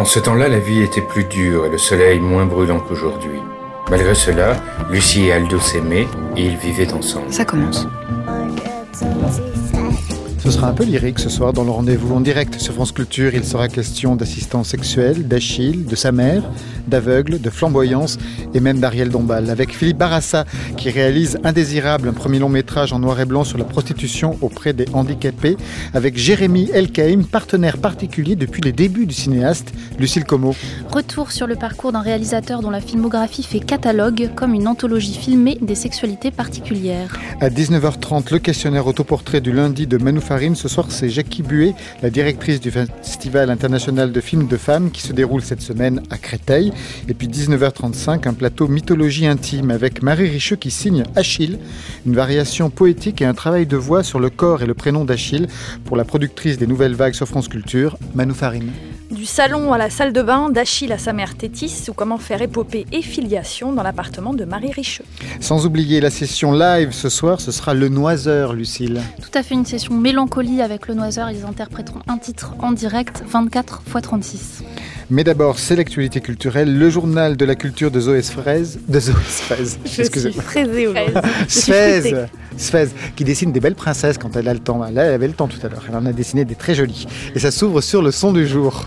En ce temps-là, la vie était plus dure et le soleil moins brûlant qu'aujourd'hui. Malgré cela, Lucie et Aldo s'aimaient et ils vivaient ensemble. Ça commence. Ce sera un peu lyrique ce soir dans le rendez-vous en direct sur France Culture. Il sera question d'assistance sexuelle, d'Achille, de sa mère, d'aveugle, de flamboyance et même d'Ariel Dombal. Avec Philippe Barassa qui réalise Indésirable, un premier long métrage en noir et blanc sur la prostitution auprès des handicapés. Avec Jérémy Elkaïm, partenaire particulier depuis les débuts du cinéaste Lucille Como. Retour sur le parcours d'un réalisateur dont la filmographie fait catalogue, comme une anthologie filmée des sexualités particulières. À 19h30, le questionnaire autoportrait du lundi de Manu Farine. Ce soir, c'est Jackie Buet, la directrice du Festival international de films de femmes qui se déroule cette semaine à Créteil. Et puis 19h35, un plateau mythologie intime avec Marie Richeux qui signe Achille, une variation poétique et un travail de voix sur le corps et le prénom d'Achille pour la productrice des Nouvelles Vagues sur France Culture, Manu Farine. Du salon à la salle de bain, d'Achille à sa mère Tétis, ou comment faire épopée et filiation dans l'appartement de Marie Richeux. Sans oublier la session live ce soir, ce sera Le Noiseur, Lucille. Tout à fait, une session mélancolie avec Le Noiseur. Ils interpréteront un titre en direct, 24 x 36. Mais d'abord, c'est l'actualité culturelle, le journal de la culture de Zoé Sfez. Je suis fraisée aujourd'hui. Sfez, qui dessine des belles princesses quand elle a le temps. Là, elle avait le temps tout à l'heure. Elle en a dessiné des très jolies. Et ça s'ouvre sur le son du jour.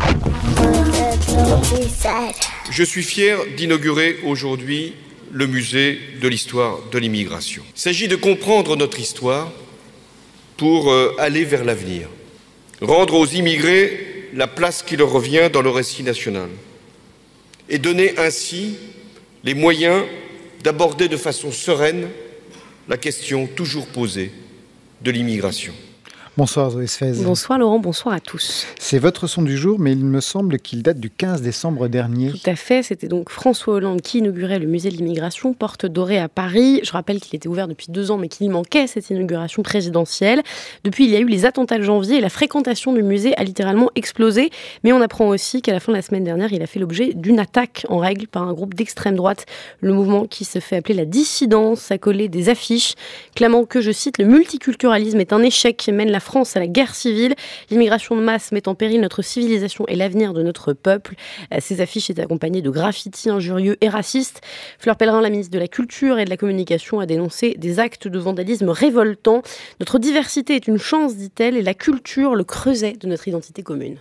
Je suis fier d'inaugurer aujourd'hui le musée de l'histoire de l'immigration. Il s'agit de comprendre notre histoire pour aller vers l'avenir. Rendre aux immigrés la place qui leur revient dans le récit national et donner ainsi les moyens d'aborder de façon sereine la question toujours posée de l'immigration. Bonsoir Zoé Sfez. Bonsoir Laurent, bonsoir à tous. C'est votre son du jour, mais il me semble qu'il date du 15 décembre dernier. Tout à fait, c'était donc François Hollande qui inaugurait le musée de l'immigration, porte dorée à Paris. Je rappelle qu'il était ouvert depuis 2 ans, mais qu'il manquait cette inauguration présidentielle. Depuis, il y a eu les attentats de janvier et la fréquentation du musée a littéralement explosé. Mais on apprend aussi qu'à la fin de la semaine dernière, il a fait l'objet d'une attaque en règle par un groupe d'extrême droite. Le mouvement qui se fait appeler la dissidence a collé des affiches clamant que, je cite, le multiculturalisme est un échec qui mène la France à la guerre civile. L'immigration de masse met en péril notre civilisation et l'avenir de notre peuple. Ces affiches étaient accompagnées de graffitis injurieux et racistes. Fleur Pellerin, la ministre de la Culture et de la Communication, a dénoncé des actes de vandalisme révoltants. Notre diversité est une chance, dit-elle, et la culture, le creuset de notre identité commune.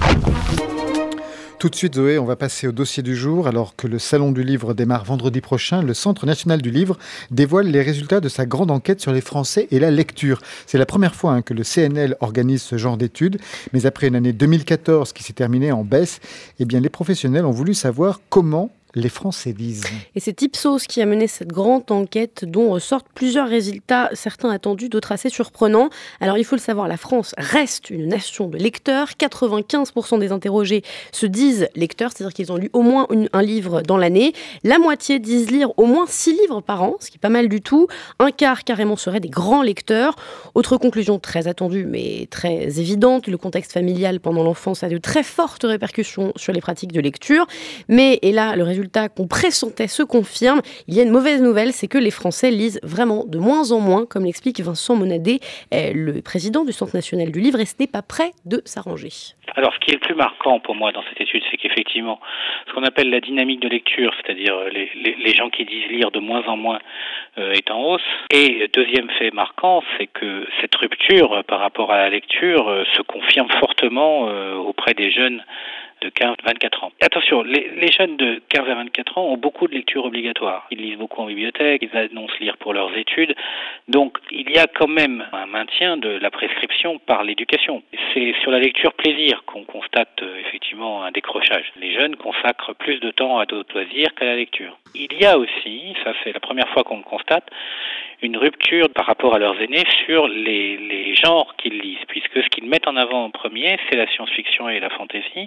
Tout de suite, Zoé, on va passer au dossier du jour. Alors que le Salon du Livre démarre vendredi prochain, le Centre national du livre dévoile les résultats de sa grande enquête sur les Français et la lecture. C'est la première fois que le CNL organise ce genre d'études. Mais après une année 2014 qui s'est terminée en baisse, eh bien, les professionnels ont voulu savoir comment les Français lisent. Et c'est Ipsos qui a mené cette grande enquête dont ressortent plusieurs résultats, certains attendus, d'autres assez surprenants. Alors il faut le savoir, la France reste une nation de lecteurs. 95% des interrogés se disent lecteurs, c'est-à-dire qu'ils ont lu au moins un livre dans l'année. La moitié disent lire au moins 6 livres par an, ce qui est pas mal du tout. Un quart carrément seraient des grands lecteurs. Autre conclusion très attendue mais très évidente, le contexte familial pendant l'enfance a de très fortes répercussions sur les pratiques de lecture. Mais, et là, le résultat qu'on pressentait se confirme. Il y a une mauvaise nouvelle, c'est que les Français lisent vraiment de moins en moins, comme l'explique Vincent Monadé, le président du Centre national du livre, et ce n'est pas prêt de s'arranger. Alors, ce qui est le plus marquant pour moi dans cette étude, c'est qu'effectivement, ce qu'on appelle la dynamique de lecture, c'est-à-dire les gens qui disent lire de moins en moins, est en hausse. Et deuxième fait marquant, c'est que cette rupture par rapport à la lecture se confirme fortement auprès des jeunes de 15-24 ans. Attention, les jeunes de 15 à 24 ans ont beaucoup de lectures obligatoires. Ils lisent beaucoup en bibliothèque, ils annoncent lire pour leurs études. Donc, il y a quand même un maintien de la prescription par l'éducation. C'est sur la lecture plaisir qu'on constate effectivement un décrochage. Les jeunes consacrent plus de temps à d'autres loisirs qu'à la lecture. Il y a aussi, ça c'est la première fois qu'on le constate, une rupture par rapport à leurs aînés sur les genres qu'ils lisent, puisque ce qu'ils mettent en avant en premier, c'est la science-fiction et la fantasy,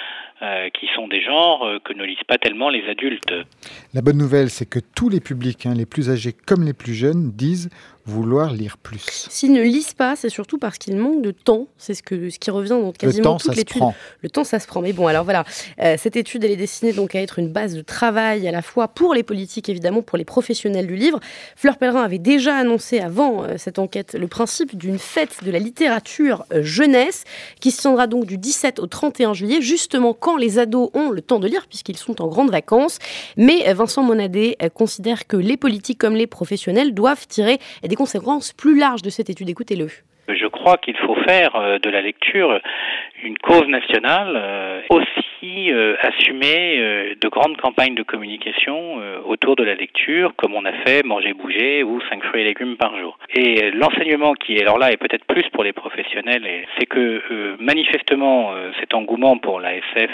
qui sont des genres que ne lisent pas tellement les adultes. La bonne nouvelle, c'est que tous les publics, les plus âgés comme les plus jeunes, disent vouloir lire plus. S'ils ne lisent pas, c'est surtout parce qu'ils manquent de temps. C'est ce qui revient dans quasiment toute l'étude. Le temps, ça se prend. Mais bon, alors voilà, cette étude, elle est destinée donc à être une base de travail à la fois pour les politiques, évidemment, pour les professionnels du livre. Fleur Pellerin avait déjà annoncé avant cette enquête le principe d'une fête de la littérature jeunesse qui se tiendra donc du 17 au 31 juillet, justement quand quand les ados ont le temps de lire, puisqu'ils sont en grandes vacances. Mais Vincent Monadé considère que les politiques comme les professionnels doivent tirer des conséquences plus larges de cette étude. Écoutez-le. Je crois qu'il faut faire de la lecture une cause nationale, aussi assumer de grandes campagnes de communication autour de la lecture, comme on a fait Manger, Bouger ou 5 fruits et légumes par jour. Et l'enseignement qui est alors là est peut-être plus pour les professionnels, c'est que manifestement cet engouement pour la SF,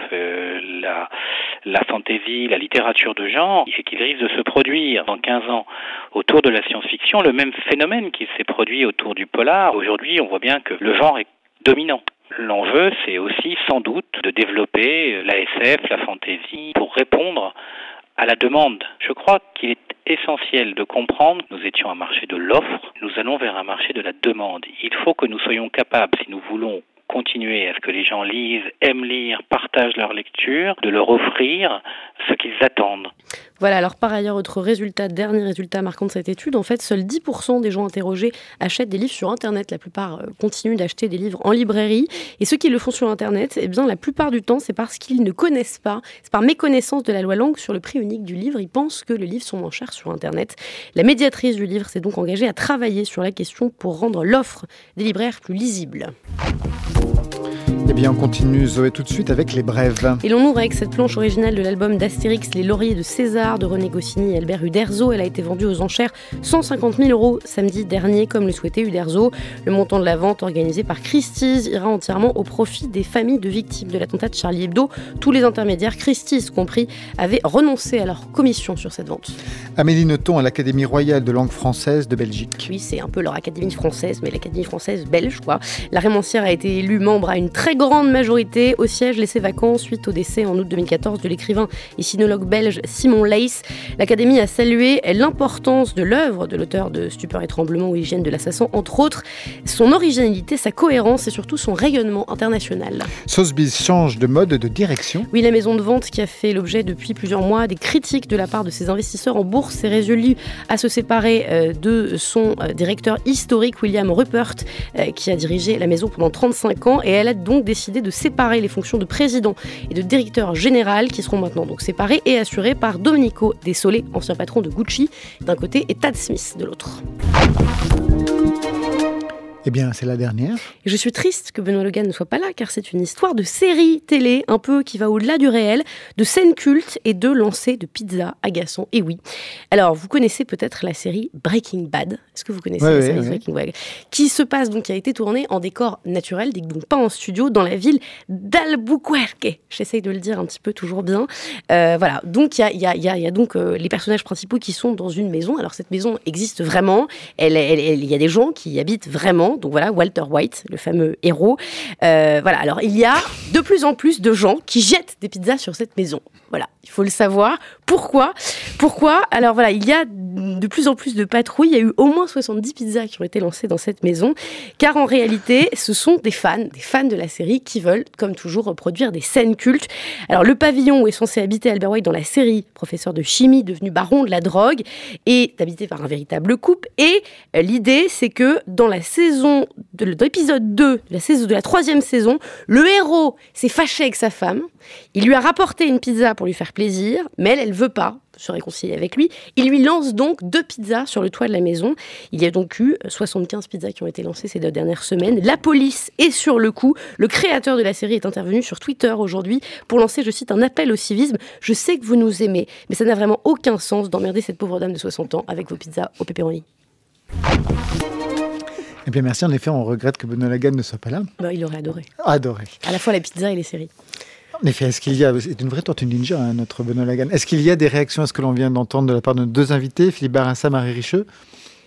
la fantaisie, la littérature de genre, et qu'il risque de se produire dans 15 ans autour de la science-fiction, le même phénomène qui s'est produit autour du polar. Aujourd'hui, on voit bien que le genre est dominant. L'enjeu, c'est aussi sans doute de développer la SF, la fantaisie, pour répondre à la demande. Je crois qu'il est essentiel de comprendre que nous étions un marché de l'offre, nous allons vers un marché de la demande. Il faut que nous soyons capables, si nous voulons continuer à ce que les gens lisent, aiment lire, partagent leur lecture, de leur offrir ce qu'ils attendent. Voilà, alors par ailleurs, dernier résultat marquant de cette étude, en fait, seuls 10% des gens interrogés achètent des livres sur Internet. La plupart continuent d'acheter des livres en librairie. Et ceux qui le font sur Internet, eh bien, la plupart du temps, c'est parce qu'ils ne connaissent pas, c'est par méconnaissance de la loi Langue sur le prix unique du livre. Ils pensent que les livres sont moins chers sur Internet. La médiatrice du livre s'est donc engagée à travailler sur la question pour rendre l'offre des libraires plus lisible. Eh bien, on continue, Zoé, tout de suite avec les brèves. Et l'on ouvre avec cette planche originale de l'album d'Astérix, Les Lauriers de César, de René Goscinny et Albert Uderzo. Elle a été vendue aux enchères 150 000 € samedi dernier, comme le souhaitait Uderzo. Le montant de la vente, organisé par Christie's, ira entièrement au profit des familles de victimes de l'attentat de Charlie Hebdo. Tous les intermédiaires, Christie's compris, avaient renoncé à leur commission sur cette vente. Amélie Nothomb à l'Académie royale de langue française de Belgique. Oui, c'est un peu leur académie française, mais l'Académie française belge, quoi. La romancière a été élue membre à une très grande majorité au siège laissé vacant suite au décès en août 2014 de l'écrivain et sinologue belge Simon Leys. L'Académie a salué l'importance de l'œuvre de l'auteur de Stupeur et Tremblement ou Hygiène de l'assassin, entre autres, son originalité, sa cohérence et surtout son rayonnement international. Sotheby's change de mode de direction. Oui, la maison de vente qui a fait l'objet depuis plusieurs mois des critiques de la part de ses investisseurs en bourse s'est résolue à se séparer de son directeur historique William Rupert, qui a dirigé la maison pendant 35 ans, et elle a donc décidé de séparer les fonctions de président et de directeur général qui seront maintenant donc séparées et assurées par Domenico De Sole, ancien patron de Gucci d'un côté, et Tad Smith de l'autre. Eh bien, c'est la dernière. Et je suis triste que Benoît Le Guen ne soit pas là, car c'est une histoire de série télé, un peu qui va au-delà du réel, de scènes cultes et de lancers de pizza agaçants. Et oui. Alors, vous connaissez peut-être la série Breaking Bad. Est-ce que vous connaissez la série Breaking Bad ? Qui se passe, donc, qui a été tournée en décor naturel, donc pas en studio, dans la ville d'Albuquerque. J'essaye de le dire un petit peu toujours bien. Voilà. Donc, il y a donc les personnages principaux qui sont dans une maison. Alors, cette maison existe vraiment. Il y a des gens qui y habitent vraiment. Donc voilà, Walter White, le fameux héros. Voilà, alors il y a de plus en plus de gens qui jettent des pizzas sur cette maison. Voilà, il faut le savoir. Pourquoi ? Alors voilà, il y a de plus en plus de patrouilles. Il y a eu au moins 70 pizzas qui ont été lancées dans cette maison. Car en réalité, ce sont des fans de la série qui veulent, comme toujours, reproduire des scènes cultes. Alors le pavillon où est censé habiter Albert White dans la série, professeur de chimie devenu baron de la drogue, est habité par un véritable couple. Et l'idée, c'est que dans la saison de l'épisode 2 de la 3e saison, le héros s'est fâché avec sa femme. Il lui a rapporté une pizza pour lui faire plaisir, mais elle veut pas se réconcilier avec lui. Il lui lance donc 2 pizzas sur le toit de la maison. Il y a donc eu 75 pizzas qui ont été lancées ces 2 dernières semaines. La police est sur le coup. Le créateur de la série est intervenu sur Twitter aujourd'hui pour lancer, je cite, un appel au civisme. Je sais que vous nous aimez, mais ça n'a vraiment aucun sens d'emmerder cette pauvre dame de 60 ans avec vos pizzas au pepperoni. Eh bien, merci. En effet, on regrette que Benoît Le Guen ne soit pas là. Il aurait adoré. Adoré. À la fois la pizza et les séries. En effet, est-ce qu'il y a... C'est une vraie tortue ninja, notre Benoît Le Guen. Est-ce qu'il y a des réactions à ce que l'on vient d'entendre de la part de nos 2 invités, Philippe Barassa, Marie Richeux ? Marie ?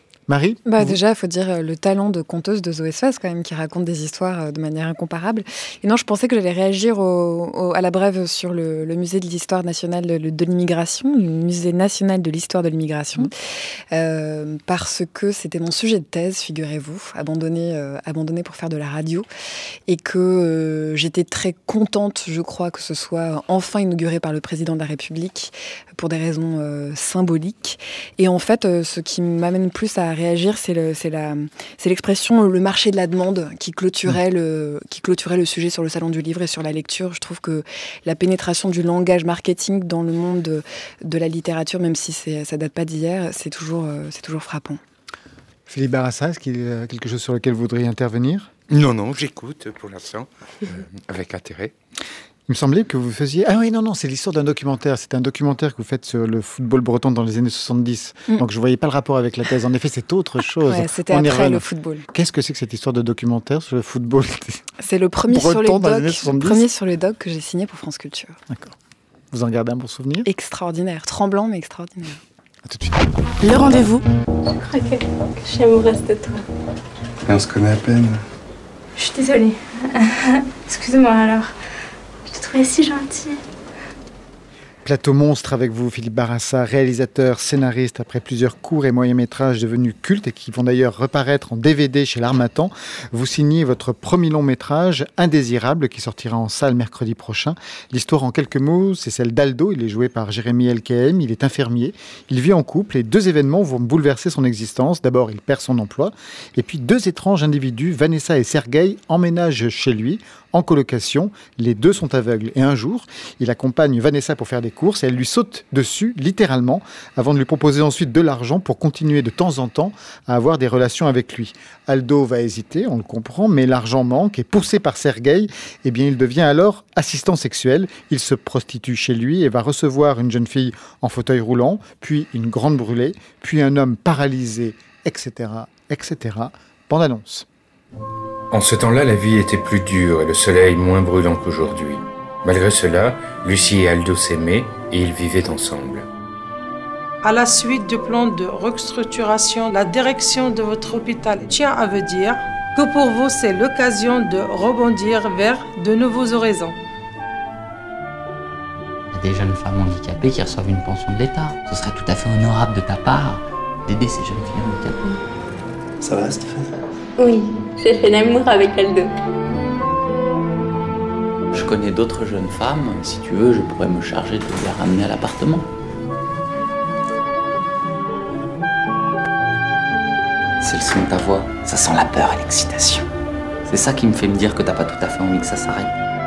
Déjà, il faut dire le talent de conteuse de Zoé Sfaz, quand même, qui raconte des histoires de manière incomparable. Et non, je pensais que j'allais réagir à la brève sur le musée de l'histoire nationale de l'immigration, le musée national de l'histoire de l'immigration, parce que c'était mon sujet de thèse, figurez-vous, abandonné pour faire de la radio, et que j'étais très contente, je crois, que ce soit enfin inauguré par le président de la République, pour des raisons symboliques. Et en fait, ce qui m'amène plus à réagir, c'est l'expression le marché de la demande qui clôturait le sujet sur le Salon du Livre et sur la lecture. Je trouve que la pénétration du langage marketing dans le monde de la littérature, même si ça date pas d'hier, c'est toujours frappant. Philippe Barassa, est-ce qu'il y a quelque chose sur lequel vous voudriez intervenir ? Non, j'écoute pour l'instant, avec intérêt. Il me semblait que vous faisiez... Ah oui, non, c'est l'histoire d'un documentaire. C'est un documentaire que vous faites sur le football breton dans les années 70. Donc je ne voyais pas le rapport avec la thèse. En effet, c'est autre chose. Ouais, c'était après le football. Qu'est-ce que c'est que cette histoire de documentaire sur le football C'est le premier sur les docs que j'ai signé pour France Culture. D'accord. Vous en gardez un bon souvenir ? Extraordinaire. Tremblant, mais extraordinaire. À tout de suite. Le rendez-vous. Je crois que je suis amoureuse de toi. Et on se connaît à peine. Je suis désolée. Excuse-moi alors. Je te trouvais si gentille. Plateau monstre avec vous, Philippe Barassa, réalisateur, scénariste, après plusieurs courts et moyens-métrages devenus cultes et qui vont d'ailleurs reparaître en DVD chez l'Harmattan. Vous signez votre premier long-métrage, Indésirable, qui sortira en salle mercredi prochain. L'histoire, en quelques mots, c'est celle d'Aldo. Il est joué par Jérémy Elkaem. Il est infirmier. Il vit en couple et 2 événements vont bouleverser son existence. D'abord, il perd son emploi. Et puis, 2 étranges individus, Vanessa et Sergueï, emménagent chez lui, en colocation. Les 2 sont aveugles. Et un jour, il accompagne Vanessa pour faire des courses et elle lui saute dessus, littéralement, avant de lui proposer ensuite de l'argent pour continuer de temps en temps à avoir des relations avec lui. Aldo va hésiter, on le comprend, mais l'argent manque et poussé par Sergueï, il devient alors assistant sexuel. Il se prostitue chez lui et va recevoir une jeune fille en fauteuil roulant, puis une grande brûlée, puis un homme paralysé, etc., etc. Bande-annonce. En ce temps-là, la vie était plus dure et le soleil moins brûlant qu'aujourd'hui. Malgré cela, Lucie et Aldo s'aimaient et ils vivaient ensemble. À la suite du plan de restructuration, la direction de votre hôpital tient à vous dire que pour vous, c'est l'occasion de rebondir vers de nouveaux horizons. Il y a des jeunes femmes handicapées qui reçoivent une pension de l'État. Ce serait tout à fait honorable de ta part d'aider ces jeunes filles handicapées. Ça va, Stéphane ? Oui, j'ai fait l'amour avec Aldo. Je connais d'autres jeunes femmes. Si tu veux, je pourrais me charger de les ramener à l'appartement. C'est le son de ta voix. Ça sent la peur et l'excitation. C'est ça qui me fait me dire que t'as pas tout à fait envie que ça s'arrête.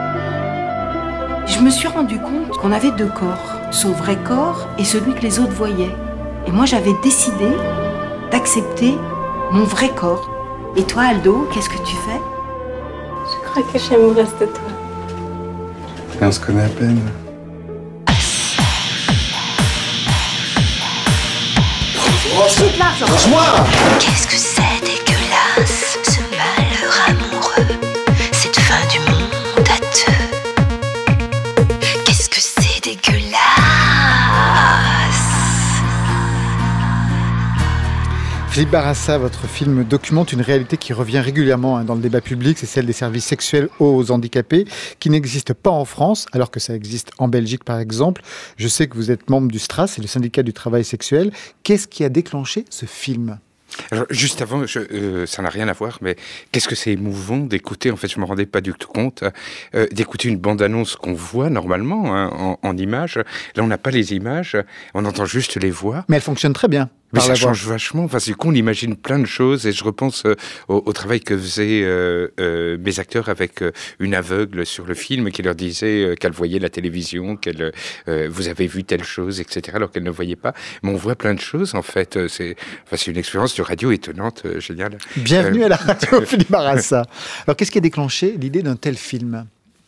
Je me suis rendu compte qu'on avait 2 corps. Son vrai corps et celui que les autres voyaient. Et moi, j'avais décidé d'accepter mon vrai corps. Et toi, Aldo, qu'est-ce que tu fais ? Je crois que je suis amoureuse de toi. Et on se connaît à peine. Lâche-moi ! Qu'est-ce que c'est dégueulasse, ce malheur amoureux, cette fin du monde à 2. Qu'est-ce que c'est dégueulasse. Philippe Barassa, votre film documente une réalité qui revient régulièrement dans le débat public, c'est celle des services sexuels aux handicapés, qui n'existent pas en France, alors que ça existe en Belgique par exemple. Je sais que vous êtes membre du STRAS, c'est le syndicat du travail sexuel. Qu'est-ce qui a déclenché ce film ? Alors, juste avant, ça n'a rien à voir, mais qu'est-ce que c'est émouvant d'écouter, en fait, je ne me rendais pas du tout compte, d'écouter une bande-annonce qu'on voit normalement en images. Là, on n'a pas les images, on entend juste les voix. Mais elle fonctionne très bien. Mais ça change vachement. Enfin, du coup, on imagine plein de choses et je repense au travail que faisaient mes acteurs avec une aveugle sur le film qui leur disait qu'elle voyait la télévision, qu'elle vous avez vu telle chose, etc. alors qu'elle ne voyait pas. Mais on voit plein de choses, en fait. C'est une expérience de radio étonnante, géniale. Bienvenue à la radio, Philippe Barassa. Alors, qu'est-ce qui a déclenché l'idée d'un tel film ?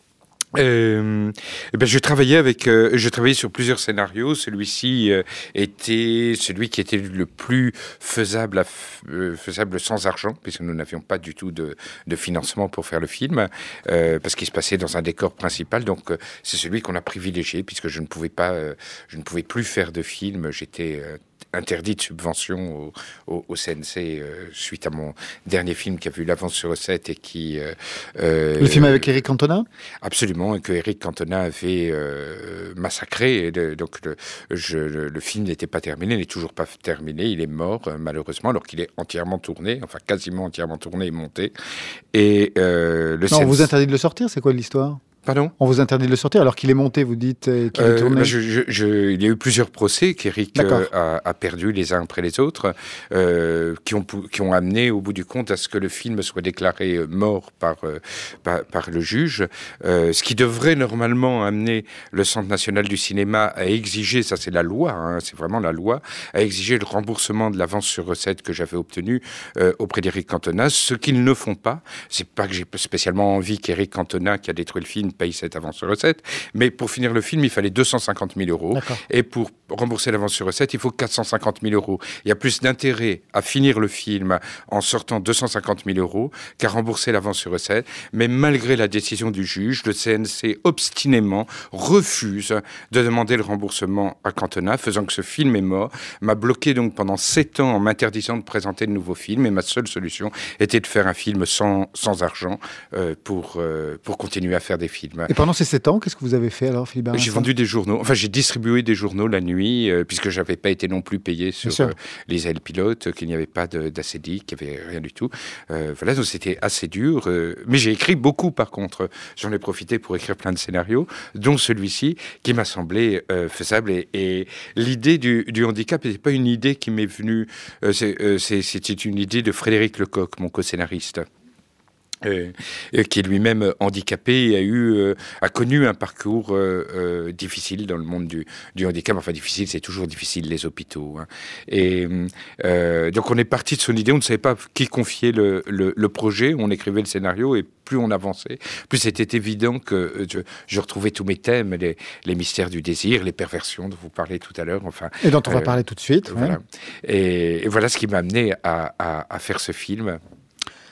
Je travaillais sur plusieurs scénarios. Celui-ci était celui qui était le plus faisable sans argent, puisque nous n'avions pas du tout de financement pour faire le film, parce qu'il se passait dans un décor principal. Donc c'est celui qu'on a privilégié, puisque je ne pouvais plus faire de film. J'étais interdit de subvention au CNC suite à mon dernier film qui a vu l'avance sur recette et qui... le film avec Éric Cantona ? Absolument, et que Éric Cantona avait massacré. Donc le film n'était pas terminé, il n'est toujours pas terminé, il est mort malheureusement, alors qu'il est entièrement tourné, enfin quasiment entièrement tourné et monté. Et on vous interdit de le sortir, c'est quoi l'histoire ? Pardon ? On vous interdit de le sortir alors qu'il est monté, vous dites, et qu'il est tourné. Il y a eu plusieurs procès qu'Éric a perdu les uns après les autres, qui ont amené au bout du compte à ce que le film soit déclaré mort par le juge, ce qui devrait normalement amener le Centre national du cinéma à exiger, ça c'est la loi, hein, c'est vraiment la loi, à exiger le remboursement de l'avance sur recette que j'avais obtenu auprès d'Éric Cantona, ce qu'ils ne font pas. C'est pas que j'ai spécialement envie qu'Éric Cantona, qui a détruit le film, paye cette avance sur recette, mais pour finir le film, il fallait 250 000 €. Et pour rembourser l'avance sur recette, il faut 450 000 €. Il y a plus d'intérêt à finir le film en sortant 250 000 € qu'à rembourser l'avance sur recette. Mais malgré la décision du juge, le CNC obstinément refuse de demander le remboursement à Cantona, faisant que ce film est mort, m'a bloqué donc pendant 7 ans en m'interdisant de présenter de nouveaux films, et ma seule solution était de faire un film sans argent pour continuer à faire des films. Et pendant ces 7 ans, qu'est-ce que vous avez fait alors, Philippe Barrassa ? J'ai vendu des journaux, enfin j'ai distribué des journaux la nuit, puisque je n'avais pas été non plus payé sur les ailes pilotes, qu'il n'y avait pas d'acédique, qu'il n'y avait rien du tout. Voilà, donc c'était assez dur, mais j'ai écrit beaucoup par contre. J'en ai profité pour écrire plein de scénarios, dont celui-ci, qui m'a semblé faisable. Et l'idée du handicap n'était pas une idée qui m'est venue, c'était une idée de Frédéric Lecoq, mon co-scénariste. Qui est lui-même handicapé et a connu un parcours difficile dans le monde du handicap. Enfin, difficile, c'est toujours difficile, les hôpitaux. Hein. Et donc, on est parti de son idée. On ne savait pas qui confier le projet. On écrivait le scénario et plus on avançait, plus c'était évident que je retrouvais tous mes thèmes, les mystères du désir, les perversions dont vous parlez tout à l'heure. Enfin, et dont on va parler tout de suite. Voilà. Et voilà ce qui m'a amené à faire ce film. Lucille ?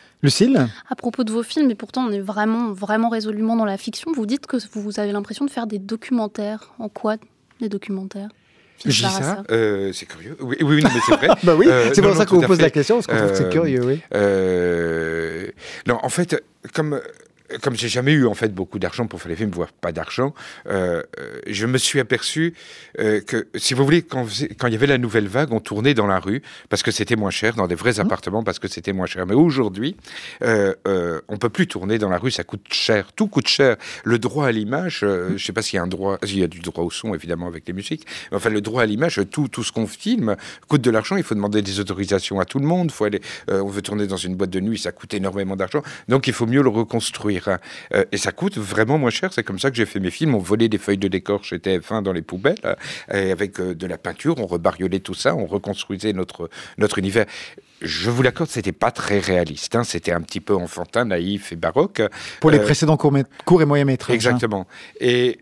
À propos de vos films, et pourtant on est vraiment, vraiment résolument dans la fiction, vous dites que vous avez l'impression de faire des documentaires. En quoi des documentaires ? Je dis ça, c'est curieux. Oui, non, mais c'est vrai. Bah oui, c'est pour ça qu'on vous pose la question, parce qu'on trouve que c'est curieux, oui. Non, en fait, comme j'ai jamais eu en fait beaucoup d'argent pour faire les films, voire pas d'argent, je me suis aperçu que, si vous voulez, quand il y avait la nouvelle vague, on tournait dans la rue parce que c'était moins cher, dans des vrais appartements parce que c'était moins cher. Mais aujourd'hui, on peut plus tourner dans la rue, ça coûte cher, tout coûte cher. Le droit à l'image, je sais pas s'il y a il y a du droit au son évidemment avec les musiques, mais enfin le droit à l'image, tout ce qu'on filme coûte de l'argent. Il faut demander des autorisations à tout le monde. Faut aller, on veut tourner dans une boîte de nuit, ça coûte énormément d'argent. Donc il faut mieux le reconstruire. Et ça coûte vraiment moins cher. C'est comme ça que j'ai fait mes films. On volait des feuilles de décor chez TF1 dans les poubelles, et avec de la peinture, on rebariolait tout ça, on reconstruisait notre univers. Je vous l'accorde, c'était pas très réaliste. Hein. C'était un petit peu enfantin, naïf et baroque. Pour les précédents courts et moyens métrages. Exactement. Hein. Et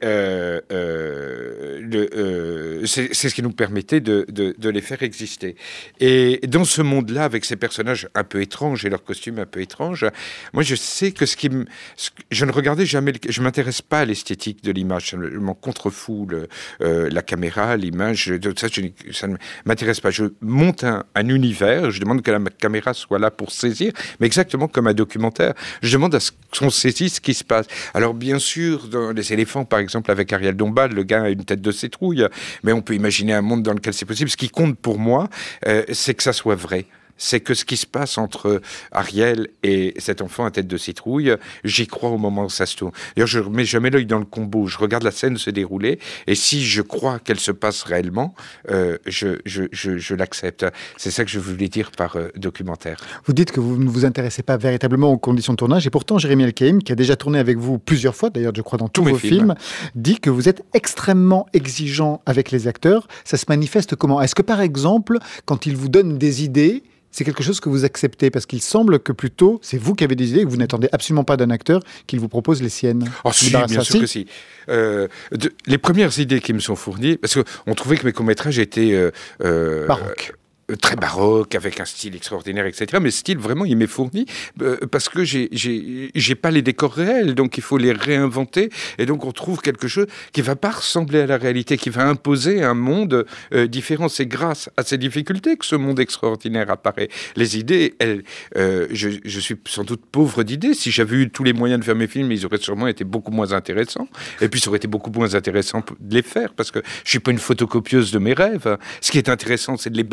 c'est ce qui nous permettait de les faire exister. Et dans ce monde-là, avec ces personnages un peu étranges et leurs costumes un peu étranges, moi je sais que je ne regardais jamais, je m'intéresse pas à l'esthétique de l'image. Je m'en contrefous la caméra, l'image, ça ne m'intéresse pas. Je monte un univers, je demande que la caméra soit là pour saisir, mais exactement comme un documentaire. Je demande à ce qu'on saisisse ce qui se passe. Alors bien sûr, dans Les éléphants, par exemple, avec Ariel Dombal, le gars a une tête de citrouille, mais on peut imaginer un monde dans lequel c'est possible. Ce qui compte pour moi, c'est que ça soit vrai. C'est que ce qui se passe entre Ariel et cet enfant à tête de citrouille, j'y crois au moment où ça se tourne. D'ailleurs, je ne mets jamais l'œil dans le combo. Je regarde la scène se dérouler, et si je crois qu'elle se passe réellement, je l'accepte. C'est ça que je voulais dire par documentaire. Vous dites que vous ne vous intéressez pas véritablement aux conditions de tournage, et pourtant Jérémy Elkaïm, qui a déjà tourné avec vous plusieurs fois, d'ailleurs je crois dans tous vos films, dit que vous êtes extrêmement exigeant avec les acteurs. Ça se manifeste comment ? Est-ce que par exemple, quand ils vous donnent des idées, c'est quelque chose que vous acceptez? Parce qu'il semble que plutôt, c'est vous qui avez des idées, que vous n'attendez absolument pas d'un acteur qu'il vous propose les siennes. Oh si, bien sûr que si. Les premières idées qui me sont fournies, parce qu'on trouvait que mes courts-métrages étaient... baroques. Très baroque, avec un style extraordinaire, etc. Mais ce style, vraiment, il m'est fourni parce que j'ai pas les décors réels, donc il faut les réinventer. Et donc, on trouve quelque chose qui va pas ressembler à la réalité, qui va imposer un monde différent. C'est grâce à ces difficultés que ce monde extraordinaire apparaît. Les idées, je suis sans doute pauvre d'idées. Si j'avais eu tous les moyens de faire mes films, ils auraient sûrement été beaucoup moins intéressants. Et puis, ça aurait été beaucoup moins intéressant de les faire parce que je suis pas une photocopieuse de mes rêves. Ce qui est intéressant, c'est de les bâtir.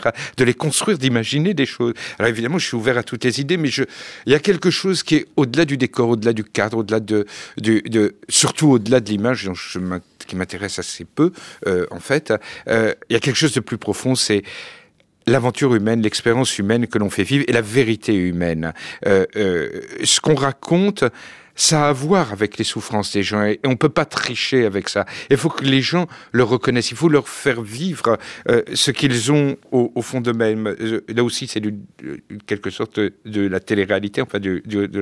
de les construire, d'imaginer des choses. Alors évidemment, je suis ouvert à toutes les idées, mais il y a quelque chose qui est au-delà du décor, au-delà du cadre, au-delà surtout au-delà de l'image qui m'intéresse assez peu, en fait. Il y a quelque chose de plus profond, c'est l'aventure humaine, l'expérience humaine que l'on fait vivre et la vérité humaine. Ce qu'on raconte, ça a à voir avec les souffrances des gens et on ne peut pas tricher avec ça. Il faut que les gens le reconnaissent, il faut leur faire vivre ce qu'ils ont au fond d'eux-mêmes. Là aussi, c'est quelque sorte de la télé-réalité, enfin de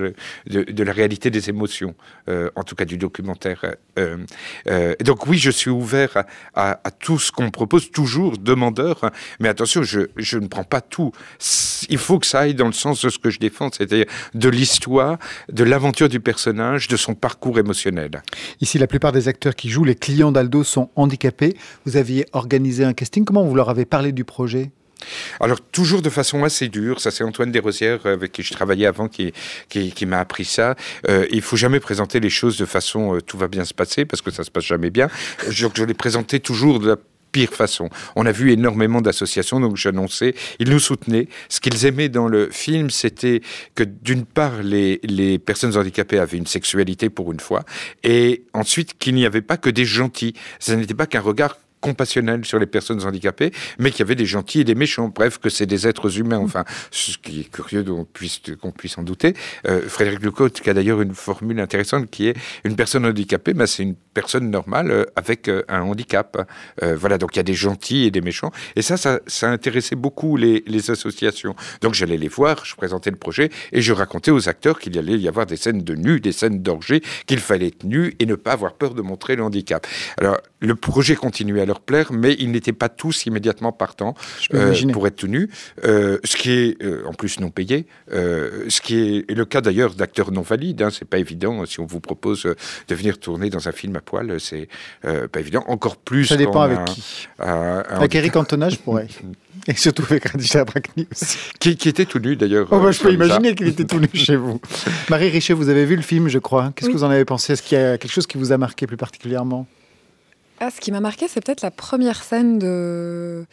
la réalité des émotions, en tout cas du documentaire. Donc oui, je suis ouvert à tout ce qu'on me propose, toujours demandeur, mais attention, je ne prends pas tout. Il faut que ça aille dans le sens de ce que je défends, c'est-à-dire de l'histoire, de l'aventure du personnage, de son parcours émotionnel. Ici, la plupart des acteurs qui jouent les clients d'Aldo sont handicapés. Vous aviez organisé un casting. Comment vous leur avez parlé du projet ? Alors, toujours de façon assez dure. Ça, c'est Antoine Desrosières, avec qui je travaillais avant, qui m'a appris ça. Il faut jamais présenter les choses de façon tout va bien se passer, parce que ça se passe jamais bien. Je les présentais toujours de la pire façon. On a vu énormément d'associations, donc j'annonçais, ils nous soutenaient. Ce qu'ils aimaient dans le film, c'était que d'une part, les personnes handicapées avaient une sexualité pour une fois, et ensuite qu'il n'y avait pas que des gentils. Ça n'était pas qu'un regard compassionnel sur les personnes handicapées, mais qu'il y avait des gentils et des méchants, bref, que c'est des êtres humains, enfin, ce qui est curieux qu'on puisse en douter. Frédéric Lecote, qui a d'ailleurs une formule intéressante, qui est une personne handicapée, c'est une personne normale avec un handicap. Voilà, donc il y a des gentils et des méchants, et ça intéressait beaucoup les associations. Donc j'allais les voir, je présentais le projet, et je racontais aux acteurs qu'il allait y avoir des scènes de nus, des scènes d'orgie, qu'il fallait être nu et ne pas avoir peur de montrer le handicap. Alors, le projet continuait à leur plaire, mais ils n'étaient pas tous immédiatement partants pour être tout nus, ce qui est en plus non payé, ce qui est le cas d'ailleurs d'acteurs non valides. C'est pas évident si on vous propose de venir tourner dans un film à poil, c'est pas évident. Encore plus. Ça dépend avec qui. Avec Eric Cantona, je pourrais. Et surtout avec Khadija Brakni aussi. Qui était tout nu d'ailleurs. Je peux imaginer qu'il était tout nu chez vous. Marie Richet, vous avez vu le film, je crois. Qu'est-ce que vous en avez pensé ? Est-ce qu'il y a quelque chose qui vous a marqué plus particulièrement ? Ce qui m'a marqué, c'est peut-être la première scène de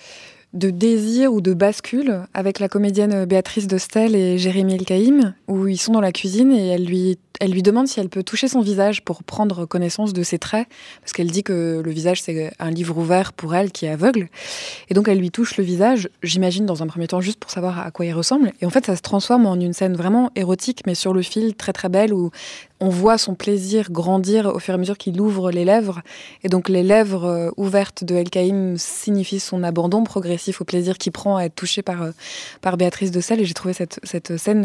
désir ou de bascule avec la comédienne Béatrice Destel et Jérémy Elkaïm, où ils sont dans la cuisine et elle lui demande si elle peut toucher son visage pour prendre connaissance de ses traits, parce qu'elle dit que le visage, c'est un livre ouvert pour elle qui est aveugle. Et donc, elle lui touche le visage, j'imagine, dans un premier temps, juste pour savoir à quoi il ressemble. Et en fait, ça se transforme en une scène vraiment érotique, mais sur le fil, très très belle, où on voit son plaisir grandir au fur et à mesure qu'il ouvre les lèvres. Et donc, les lèvres ouvertes de Elkaïm signifient son abandon progressif au plaisir qu'il prend à être touché par Béatrice Destel. Et j'ai trouvé cette scène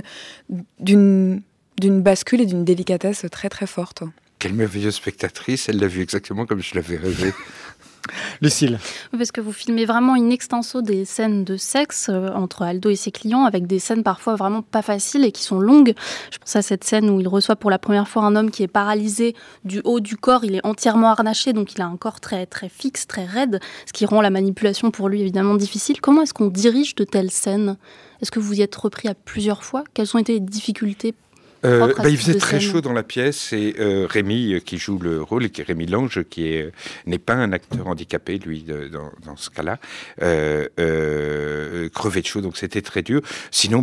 d'une bascule et d'une délicatesse très très forte. Quelle merveilleuse spectatrice, elle l'a vu exactement comme je l'avais rêvé. Lucille. Parce que vous filmez vraiment in extenso des scènes de sexe entre Aldo et ses clients, avec des scènes parfois vraiment pas faciles et qui sont longues. Je pense à cette scène où il reçoit pour la première fois un homme qui est paralysé du haut du corps, il est entièrement harnaché, donc il a un corps très, très fixe, très raide, ce qui rend la manipulation pour lui évidemment difficile. Comment est-ce qu'on dirige de telles scènes ? Est-ce que vous y êtes repris à plusieurs fois ? Quelles ont été les difficultés ? Il faisait très chaud dans la pièce et Rémi qui joue le rôle, Rémi Lange qui n'est pas un acteur handicapé lui dans ce cas-là, crevait de chaud, donc c'était très dur. Sinon,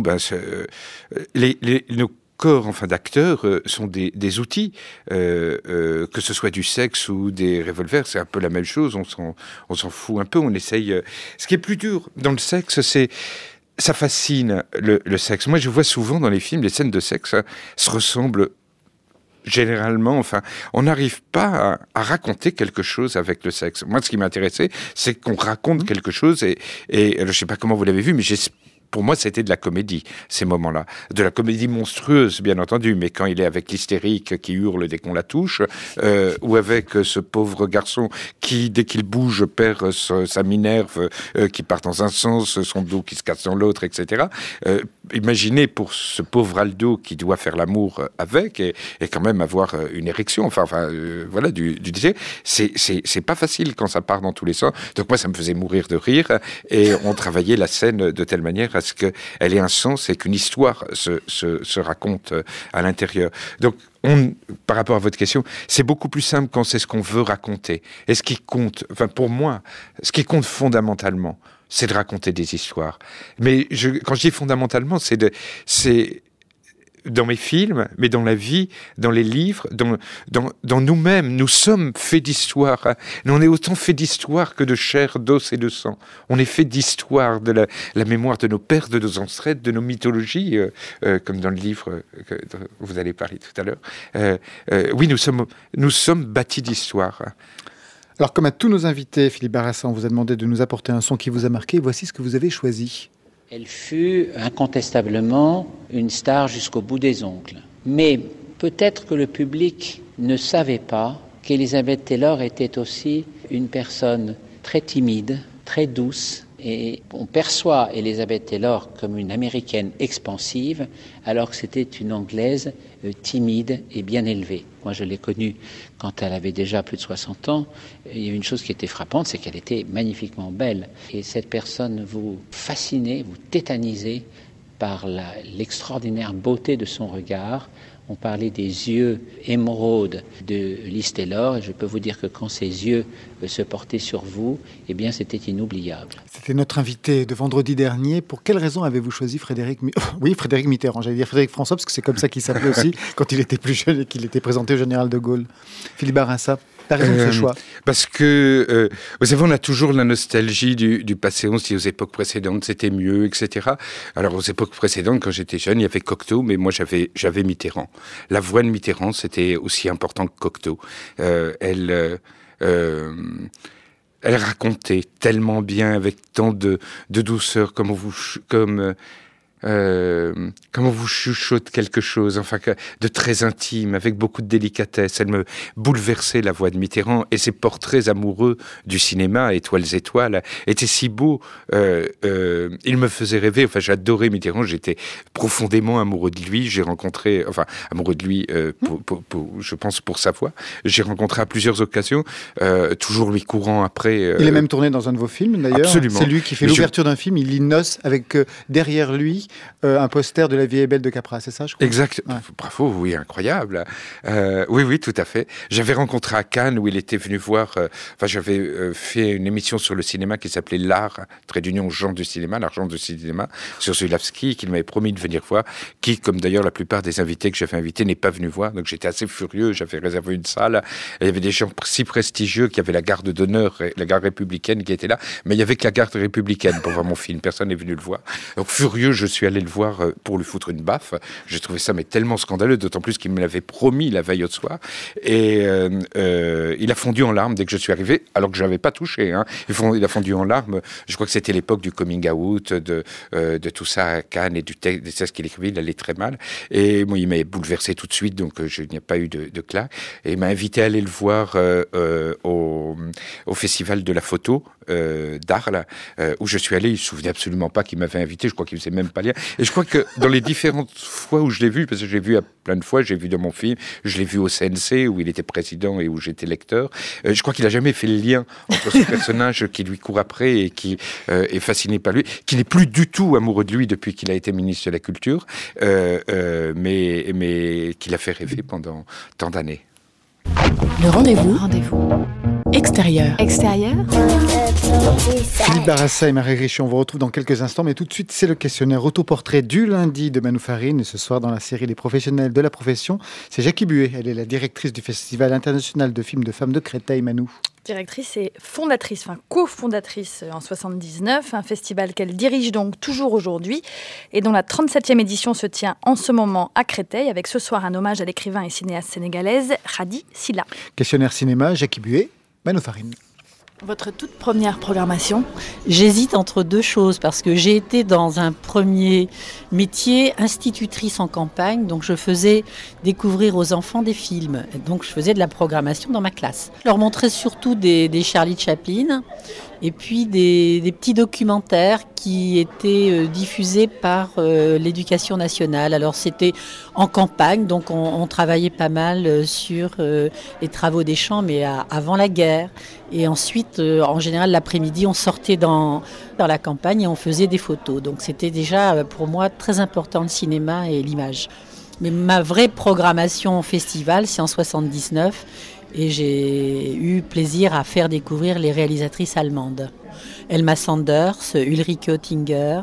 nos corps d'acteurs sont des outils, que ce soit du sexe ou des revolvers, c'est un peu la même chose. On s'en fout un peu, on essaye. Ce qui est plus dur dans le sexe, c'est ça fascine le sexe. Moi, je vois souvent dans les films, les scènes de sexe se ressemblent généralement. On n'arrive pas à raconter quelque chose avec le sexe. Moi, ce qui m'intéressait, c'est qu'on raconte quelque chose. Et je ne sais pas comment vous l'avez vu, mais pour moi, c'était de la comédie, ces moments-là. De la comédie monstrueuse, bien entendu, mais quand il est avec l'hystérique qui hurle dès qu'on la touche, ou avec ce pauvre garçon qui, dès qu'il bouge, perd sa minerve, qui part dans un sens, son dos qui se casse dans l'autre, etc. Imaginez pour ce pauvre Aldo qui doit faire l'amour avec et quand même avoir une érection, voilà, du désir. C'est pas facile quand ça part dans tous les sens. Donc moi, ça me faisait mourir de rire et on travaillait la scène de telle manière à parce qu'elle ait un sens et qu'une histoire se raconte à l'intérieur. Donc, par rapport à votre question, c'est beaucoup plus simple quand c'est ce qu'on veut raconter. Et ce qui compte, enfin pour moi, ce qui compte fondamentalement, c'est de raconter des histoires. Mais quand je dis fondamentalement, c'est dans mes films, mais dans la vie, dans les livres, dans nous-mêmes. Nous sommes faits d'histoire. Hein. Nous, on est autant faits d'histoire que de chair, d'os et de sang. On est faits d'histoire, de la mémoire de nos pères, de nos ancêtres, de nos mythologies, comme dans le livre dont vous allez parler tout à l'heure. Oui, nous sommes bâtis d'histoire. Hein. Alors, comme à tous nos invités, Philippe Barassa, on vous a demandé de nous apporter un son qui vous a marqué. Voici ce que vous avez choisi. Elle fut incontestablement une star jusqu'au bout des ongles. Mais peut-être que le public ne savait pas qu'Elizabeth Taylor était aussi une personne très timide, très douce. Et on perçoit Elizabeth Taylor comme une Américaine expansive, alors que c'était une Anglaise timide et bien élevée. Moi, je l'ai connue quand elle avait déjà plus de 60 ans. Il y a une chose qui était frappante, c'est qu'elle était magnifiquement belle. Et cette personne vous fascinait, vous tétanisait par l'extraordinaire beauté de son regard. On parlait des yeux émeraudes de Liz Taylor, et je peux vous dire que quand ses yeux se portaient sur vous, eh bien, c'était inoubliable. C'était notre invité de vendredi dernier. Pour quelle raison avez-vous choisi Frédéric Mitterrand? J'allais dire Frédéric François, parce que c'est comme ça qu'il s'appelait aussi quand il était plus jeune et qu'il était présenté au général de Gaulle. Philippe Barassa, la raison de ce choix? Parce que, vous savez, on a toujours la nostalgie du passé. On se dit aux époques précédentes, c'était mieux, etc. Alors, aux époques précédentes, quand j'étais jeune, il y avait Cocteau, mais moi, j'avais Mitterrand. La voix de Mitterrand, c'était aussi important que Cocteau. Elle racontait tellement bien, avec tant de douceur, comment vous chuchote quelque chose, enfin, de très intime, avec beaucoup de délicatesse. Elle me bouleversait, la voix de Mitterrand, et ses portraits amoureux du cinéma, Étoiles, étaient si beaux. Il me faisait rêver. Enfin, j'adorais Mitterrand. J'étais profondément amoureux de lui. Amoureux de lui, je pense, pour sa voix. J'ai rencontré à plusieurs occasions, toujours lui courant après. Il est même tourné dans un de vos films, d'ailleurs. Absolument. C'est lui qui fait l'ouverture d'un film. Il lit Noces avec derrière lui un poster de La vie est belle de Capra, c'est ça, je crois? Exact. Ouais. Bravo, oui, incroyable. Oui, tout à fait. J'avais rencontré à Cannes où il était venu voir. J'avais fait une émission sur le cinéma qui s'appelait L'Art, trait d'union Jean du cinéma, l'argent du cinéma, sur Zulawski, qu'il m'avait promis de venir voir, qui, comme d'ailleurs la plupart des invités que j'avais invités, n'est pas venu voir. Donc j'étais assez furieux. J'avais réservé une salle. Et il y avait des gens si prestigieux qu'il y avait la garde d'honneur, la garde républicaine qui était là, mais il y avait que la garde républicaine pour voir mon film. Personne n'est venu le voir. Donc furieux, je suis allé le voir pour lui foutre une baffe. J'ai trouvé ça tellement scandaleux, d'autant plus qu'il me l'avait promis la veille au soir. Et il a fondu en larmes dès que je suis arrivé, alors que je n'avais pas touché. Hein. Il a fondu en larmes. Je crois que c'était l'époque du coming out, de tout ça à Cannes et du texte qu'il écrivait. Il allait très mal. Et moi, il m'a bouleversé tout de suite, donc il n'y a pas eu de claque. Et il m'a invité à aller le voir au Festival de la photo d'Arles, où je suis allé. Il ne se souvenait absolument pas qu'il m'avait invité. Je crois qu'il ne faisait même pas lire. Et je crois que dans les différentes fois où je l'ai vu, parce que je l'ai vu à plein de fois, j'ai vu dans mon film, je l'ai vu au CNC où il était président et où j'étais lecteur, je crois qu'il n'a jamais fait le lien entre ce personnage qui lui court après et qui est fasciné par lui, qui n'est plus du tout amoureux de lui depuis qu'il a été ministre de la Culture, mais qui l'a fait rêver pendant tant d'années. Le rendez-vous. Extérieur. Philippe Barassa et Marie Richer, on vous retrouve dans quelques instants, mais tout de suite, c'est le questionnaire autoportrait du lundi de Manou Farine. Et ce soir, dans la série Les professionnels de la profession, c'est Jackie Buet. Elle est la directrice du Festival international de films de femmes de Créteil, Manou. Directrice et fondatrice, cofondatrice en 79, un festival qu'elle dirige donc toujours aujourd'hui et dont la 37e édition se tient en ce moment à Créteil, avec ce soir un hommage à l'écrivain et cinéaste sénégalaise Khady Sylla. Questionnaire cinéma, Jackie Buet, Manou Farine. Votre toute première programmation? J'hésite entre deux choses parce que j'ai été dans un premier métier institutrice en campagne, donc je faisais découvrir aux enfants des films, donc je faisais de la programmation dans ma classe. Je leur montrais surtout des Charlie Chaplin et puis des petits documentaires qui étaient diffusés par l'Éducation nationale. Alors c'était en campagne, donc on travaillait pas mal sur les travaux des champs, mais avant la guerre. Et ensuite, en général, l'après-midi, on sortait dans la campagne et on faisait des photos. Donc c'était déjà pour moi très important le cinéma et l'image. Mais ma vraie programmation festival, c'est en 79. Et j'ai eu plaisir à faire découvrir les réalisatrices allemandes. Elma Sanders, Ulrike Oettinger,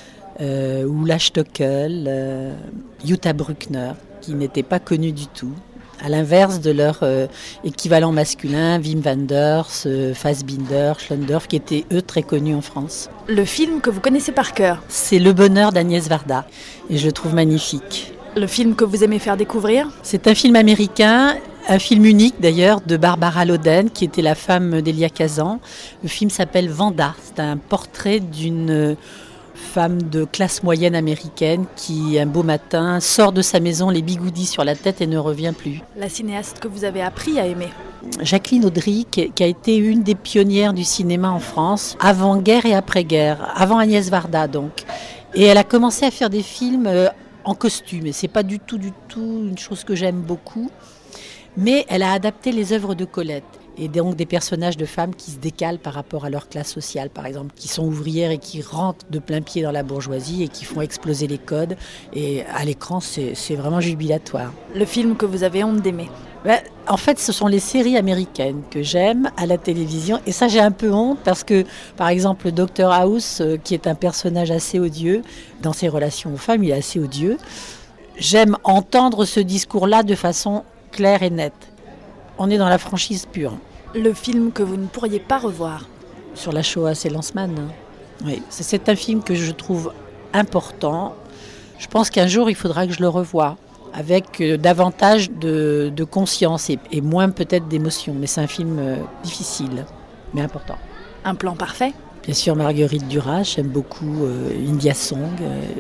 Ulla Stöckel, Jutta Bruckner, qui n'étaient pas connues du tout. À l'inverse de leur équivalent masculin, Wim Wenders, Fassbinder, Schlöndorff, qui étaient eux très connus en France. Le film que vous connaissez par cœur? C'est Le bonheur d'Agnès Varda, et je le trouve magnifique. Le film que vous aimez faire découvrir? C'est un film américain, un film unique d'ailleurs, de Barbara Loden, qui était la femme d'Elia Kazan. Le film s'appelle Vanda. C'est un portrait d'une femme de classe moyenne américaine qui, un beau matin, sort de sa maison les bigoudis sur la tête et ne revient plus. La cinéaste que vous avez appris à aimer? Jacqueline Audry, qui a été une des pionnières du cinéma en France, avant-guerre et après-guerre, avant Agnès Varda donc. Et elle a commencé à faire des films en costume, et c'est pas du tout une chose que j'aime beaucoup. Mais elle a adapté les œuvres de Colette, et donc des personnages de femmes qui se décalent par rapport à leur classe sociale, par exemple, qui sont ouvrières et qui rentrent de plein pied dans la bourgeoisie et qui font exploser les codes. Et à l'écran, c'est vraiment jubilatoire. Le film que vous avez honte d'aimer? En fait, ce sont les séries américaines que j'aime à la télévision. Et ça, j'ai un peu honte parce que, par exemple, Dr House, qui est un personnage assez odieux, dans ses relations aux femmes, il est assez odieux. J'aime entendre ce discours-là de façon claire et nette. On est dans la franchise pure. Le film que vous ne pourriez pas revoir? Sur la Shoah, c'est Lanzmann. Oui, c'est un film que je trouve important. Je pense qu'un jour, il faudra que je le revoie, avec davantage de conscience et moins peut-être d'émotion. Mais c'est un film difficile, mais important. Un plan parfait? Bien sûr, Marguerite Duras, j'aime beaucoup India Song.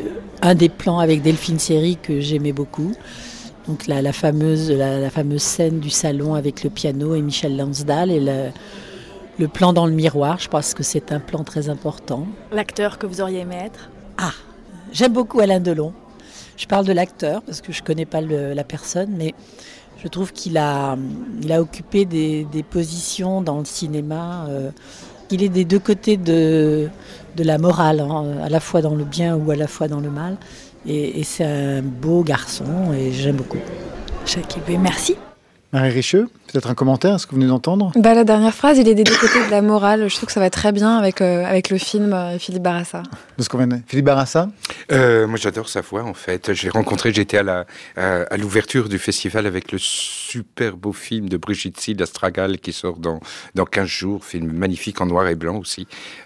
Un des plans avec Delphine Seyrig que j'aimais beaucoup. Donc la fameuse scène du salon avec le piano et Michel Lansdal et le plan dans le miroir, je pense que c'est un plan très important. L'acteur que vous auriez aimé être? J'aime beaucoup Alain Delon. Je parle de l'acteur parce que je ne connais pas la personne, mais je trouve qu'il a occupé des positions dans le cinéma. Il est des deux côtés de la morale, à la fois dans le bien ou à la fois dans le mal. Et c'est un beau garçon et j'aime beaucoup. Jacques, merci. Marie Richeux, peut-être un commentaire à ce que vous venez d'entendre? La dernière phrase, il est des deux côtés de la morale. Je trouve que ça va très bien avec le film Philippe Barassa. De ce qu'on vient de... Philippe Barassa? Moi, j'adore sa voix, en fait. Je l'ai rencontré, j'étais à l'ouverture du festival avec le super beau film de Brigitte Sid, Astragal, qui sort dans 15 jours. Film magnifique en noir et blanc aussi.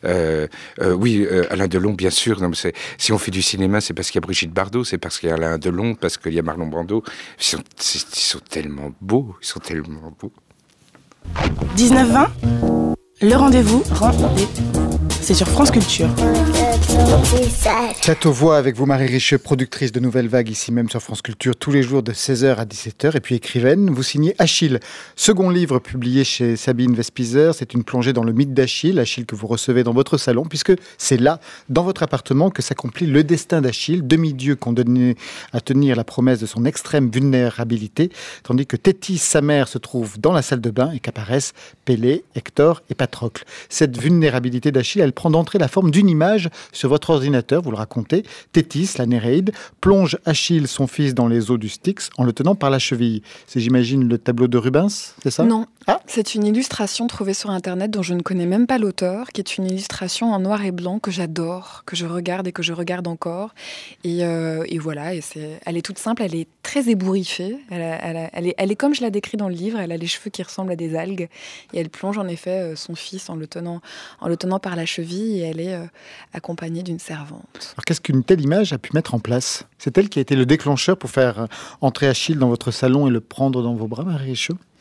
Oui, Alain Delon, bien sûr. Non, mais si on fait du cinéma, c'est parce qu'il y a Brigitte Bardot, c'est parce qu'il y a Alain Delon, parce qu'il y a Marlon Brando. Ils sont tellement beaux. Ils sont tellement beaux. 19-20, le rendez-vous, c'est sur France Culture. Plateau Voix avec vous, Marie Richeux, productrice de Nouvelle Vague, ici même sur France Culture, tous les jours de 16h à 17h. Et puis écrivaine, vous signez Achille, second livre publié chez Sabine Vespizer. C'est une plongée dans le mythe d'Achille, Achille que vous recevez dans votre salon, puisque c'est là, dans votre appartement, que s'accomplit le destin d'Achille, demi-dieu condamné à tenir la promesse de son extrême vulnérabilité, tandis que Thétis, sa mère, se trouve dans la salle de bain et qu'apparaissent Pélée, Hector et Patrocle. Cette vulnérabilité d'Achille, elle prend d'entrée la forme d'une image sur votre ordinateur, vous le racontez. Thétis, la Néréide, plonge Achille, son fils, dans les eaux du Styx en le tenant par la cheville. C'est, j'imagine, le tableau de Rubens, c'est ça? Non, c'est une illustration trouvée sur Internet dont je ne connais même pas l'auteur, qui est une illustration en noir et blanc que j'adore, que je regarde et que je regarde encore. Et voilà, elle est toute simple, elle est très ébouriffée. Elle est comme je la décris dans le livre, elle a les cheveux qui ressemblent à des algues. Et elle plonge en effet son fils en le tenant par la cheville, et elle est accompagnée d'une servante. Alors qu'est-ce qu'une telle image a pu mettre en place? C'est elle qui a été le déclencheur pour faire entrer Achille dans votre salon et le prendre dans vos bras, Marie Richeux?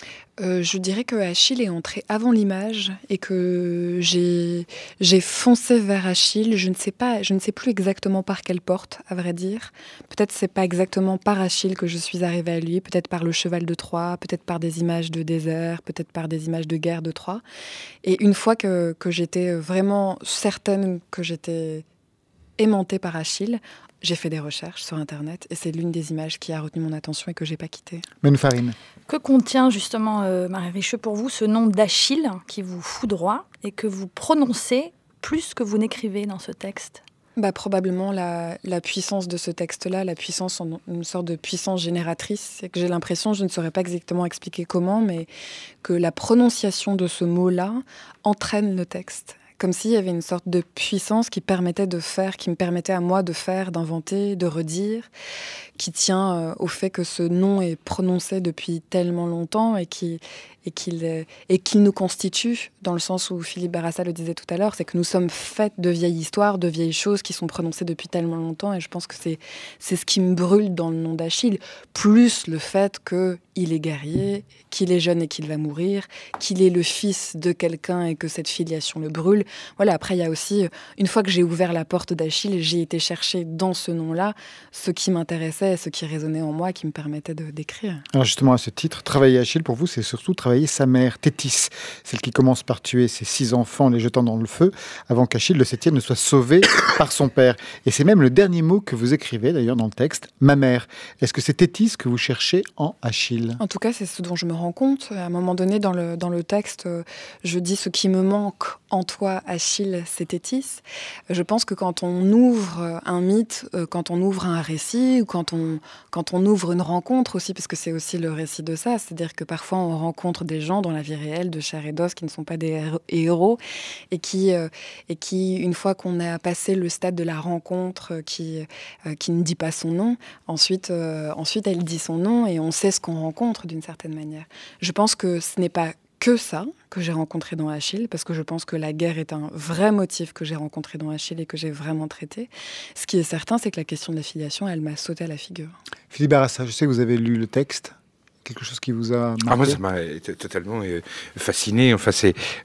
Je dirais que Achille est entré avant l'image et que j'ai foncé vers Achille. Je ne sais plus exactement par quelle porte, à vrai dire. Peut-être c'est pas exactement par Achille que je suis arrivée à lui, peut-être par le cheval de Troie, peut-être par des images de désert, peut-être par des images de guerre de Troie. Et une fois que j'étais vraiment certaine que j'étais aimantée par Achille, j'ai fait des recherches sur Internet et c'est l'une des images qui a retenu mon attention et que j'ai pas quittée. Manoufarine. Que contient justement, Marie Richeux, pour vous, ce nom d'Achille qui vous foudroie et que vous prononcez plus que vous n'écrivez dans ce texte ? Probablement la puissance de ce texte-là, la puissance, une sorte de puissance génératrice. C'est que j'ai l'impression, je ne saurais pas exactement expliquer comment, mais que la prononciation de ce mot-là entraîne le texte. Comme s'il y avait une sorte de puissance qui me permettait à moi de faire, d'inventer, de redire, qui tient au fait que ce nom est prononcé depuis tellement longtemps et qu'il nous constitue, dans le sens où Philippe Barassa le disait tout à l'heure, c'est que nous sommes faits de vieilles histoires, de vieilles choses qui sont prononcées depuis tellement longtemps, et je pense que c'est ce qui me brûle dans le nom d'Achille, plus le fait qu'il est guerrier, qu'il est jeune et qu'il va mourir, qu'il est le fils de quelqu'un et que cette filiation le brûle. Voilà, après il y a aussi, une fois que j'ai ouvert la porte d'Achille, j'ai été chercher dans ce nom-là ce qui m'intéressait, ce qui résonnait en moi, qui me permettait d'écrire. Alors justement, à ce titre, travailler Achille, pour vous, c'est surtout travailler sa mère, Thétis, celle qui commence par tuer ses 6 enfants en les jetant dans le feu, avant qu'Achille, le 7e, ne soit sauvé par son père. Et c'est même le dernier mot que vous écrivez, d'ailleurs, dans le texte, ma mère. Est-ce que c'est Thétis que vous cherchez en Achille ? En tout cas, c'est ce dont je me rends compte. À un moment donné, dans le texte, je dis ce qui me manque en toi, Achille, c'est Thétis. Je pense que quand on ouvre un mythe, quand on ouvre un récit, ou quand on ouvre une rencontre aussi, parce que c'est aussi le récit de ça, c'est-à-dire que parfois on rencontre des gens dans la vie réelle, de chair et d'os, qui ne sont pas des héros, et qui, une fois qu'on a passé le stade de la rencontre, qui ne dit pas son nom, ensuite elle dit son nom, et on sait ce qu'on rencontre d'une certaine manière. Je pense que ce n'est pas que ça que j'ai rencontré dans Achille, parce que je pense que la guerre est un vrai motif que j'ai rencontré dans Achille et que j'ai vraiment traité. Ce qui est certain, c'est que la question de la filiation, elle m'a sauté à la figure. Philippe Barassa, je sais que vous avez lu le texte. Quelque chose qui vous a marqué ? Moi, ça m'a totalement fasciné. Enfin,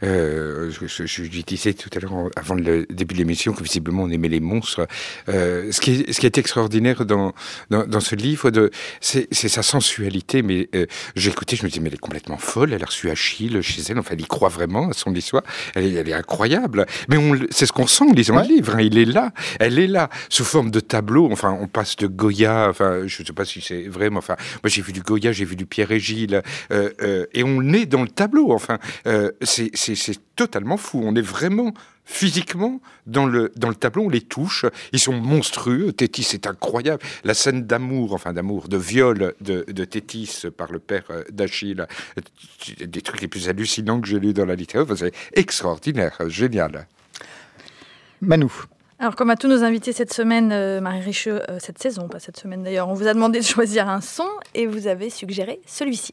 je disais tout à l'heure, avant le début de l'émission, que visiblement on aimait les monstres. Ce qui est extraordinaire dans ce livre, c'est sa sensualité. Mais j'ai écouté, je me disais, mais elle est complètement folle. Elle a reçu Achille chez elle. Enfin, elle y croit vraiment à son histoire. Elle est incroyable. Mais c'est ce qu'on sent en lisant le livre. Hein. Il est là. Elle est là, sous forme de tableau. Enfin, on passe de Goya. Enfin, je ne sais pas si c'est vrai, mais enfin, moi j'ai vu du Goya, j'ai vu du Pierre et Gilles, et on est dans le tableau. Enfin, c'est totalement fou. On est vraiment physiquement dans le tableau. On les touche. Ils sont monstrueux. Thétis, c'est incroyable. La scène de viol de Thétis par le père d'Achille, des trucs les plus hallucinants que j'ai lus dans la littérature. C'est extraordinaire, génial. Manu. Alors, comme à tous nos invités cette semaine, Marie Richeux, cette saison, pas cette semaine d'ailleurs, on vous a demandé de choisir un son et vous avez suggéré celui-ci.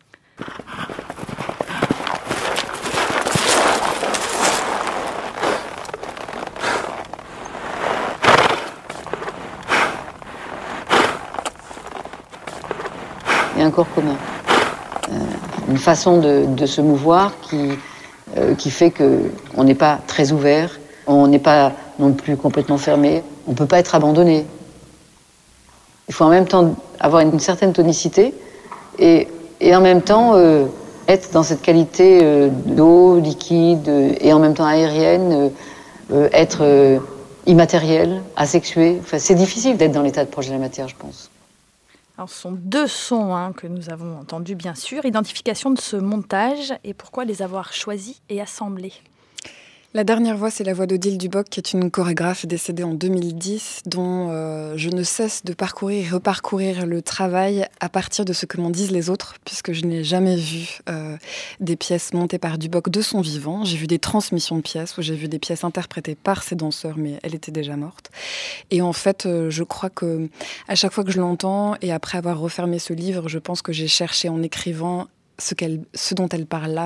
Il y a un corps commun, une façon de se mouvoir qui fait qu'on n'est pas très ouvert, on n'est pas non plus complètement fermé, on ne peut pas être abandonné. Il faut en même temps avoir une certaine tonicité et en même temps être dans cette qualité d'eau, liquide et en même temps aérienne, être immatériel, asexué. Enfin, c'est difficile d'être dans l'état de proche de la matière, je pense. Alors, ce sont 2 sons que nous avons entendus, bien sûr. Identification de ce montage et pourquoi les avoir choisis et assemblés. La dernière voix, c'est la voix d'Odile Duboc, qui est une chorégraphe décédée en 2010, dont je ne cesse de parcourir et reparcourir le travail à partir de ce que m'en disent les autres, puisque je n'ai jamais vu des pièces montées par Duboc de son vivant. J'ai vu des transmissions de pièces, où j'ai vu des pièces interprétées par ses danseurs, mais elle était déjà morte. Et en fait, je crois que à chaque fois que je l'entends, et après avoir refermé ce livre, je pense que j'ai cherché en écrivant ce dont elle parle là,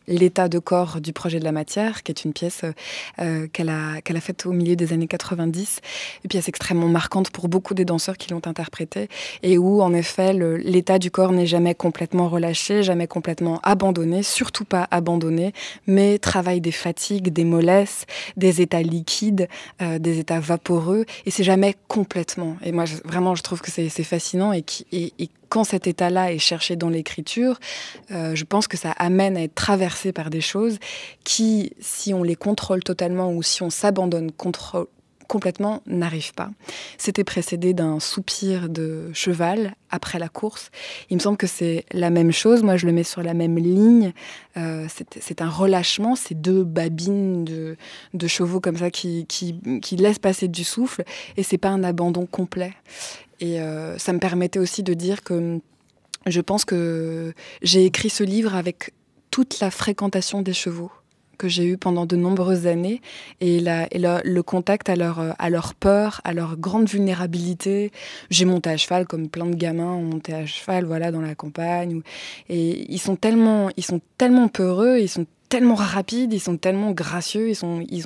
l'état de corps du projet de la matière, qui est une pièce qu'elle a faite au milieu des années 90, une pièce extrêmement marquante pour beaucoup des danseurs qui l'ont interprétée, et où en effet l'état du corps n'est jamais complètement relâché, jamais complètement abandonné, surtout pas abandonné, mais travaille des fatigues, des mollesses, des états liquides, des états vaporeux, et c'est jamais complètement. Et moi vraiment je trouve que c'est fascinant, et quand cet état-là est cherché dans l'écriture, je pense que ça amène à être traversé par des choses qui, si on les contrôle totalement ou si on s'abandonne complètement, n'arrivent pas. C'était précédé d'un soupir de cheval après la course. Il me semble que c'est la même chose. Moi, je le mets sur la même ligne. C'est un relâchement, ces deux babines de chevaux comme ça qui laissent passer du souffle, et c'est pas un abandon complet. Et ça me permettait aussi de dire que je pense que j'ai écrit ce livre avec toute la fréquentation des chevaux que j'ai eu pendant de nombreuses années, et le contact à leur peur, à leur grande vulnérabilité. J'ai monté à cheval comme plein de gamins ont monté à cheval, voilà, dans la campagne. Et ils sont tellement peureux, ils sont tellement rapides, ils sont tellement gracieux, ils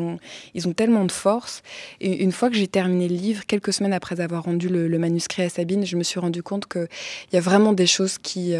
ont tellement de force. Et une fois que j'ai terminé le livre, quelques semaines après avoir rendu le manuscrit à Sabine, je me suis rendu compte qu'il y a vraiment des choses qui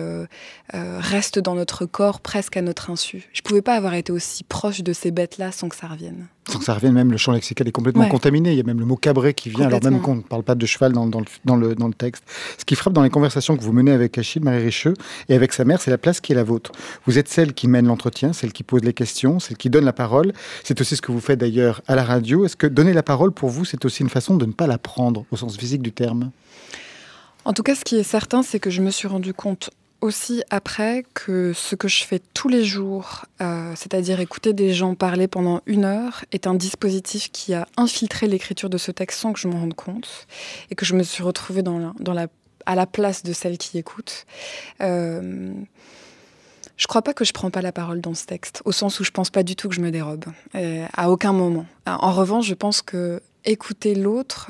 restent dans notre corps presque à notre insu. Je ne pouvais pas avoir été aussi proche de ces bêtes-là sans que ça revienne. Sans que ça revienne, même le champ lexical est complètement contaminé. Il y a même le mot cabré qui vient, alors même qu'on ne parle pas de cheval dans le texte. Ce qui frappe dans les conversations que vous menez avec Achille, Marie Richeux, et avec sa mère, c'est la place qui est la vôtre. Vous êtes celle qui mène l'entretien, celle qui pose les questions, celle qui donne la parole. C'est aussi ce que vous faites d'ailleurs à la radio. Est-ce que donner la parole, pour vous, c'est aussi une façon de ne pas la prendre, au sens physique du terme ? En tout cas, ce qui est certain, c'est que je me suis rendu compte aussi après que ce que je fais tous les jours, c'est-à-dire écouter des gens parler pendant 1 heure, est un dispositif qui a infiltré l'écriture de ce texte sans que je m'en rende compte, et que je me suis retrouvée à la place de celle qui écoute. Je crois pas que je prends pas la parole dans ce texte, au sens où je pense pas du tout que je me dérobe, à aucun moment. En revanche, je pense que écouter l'autre,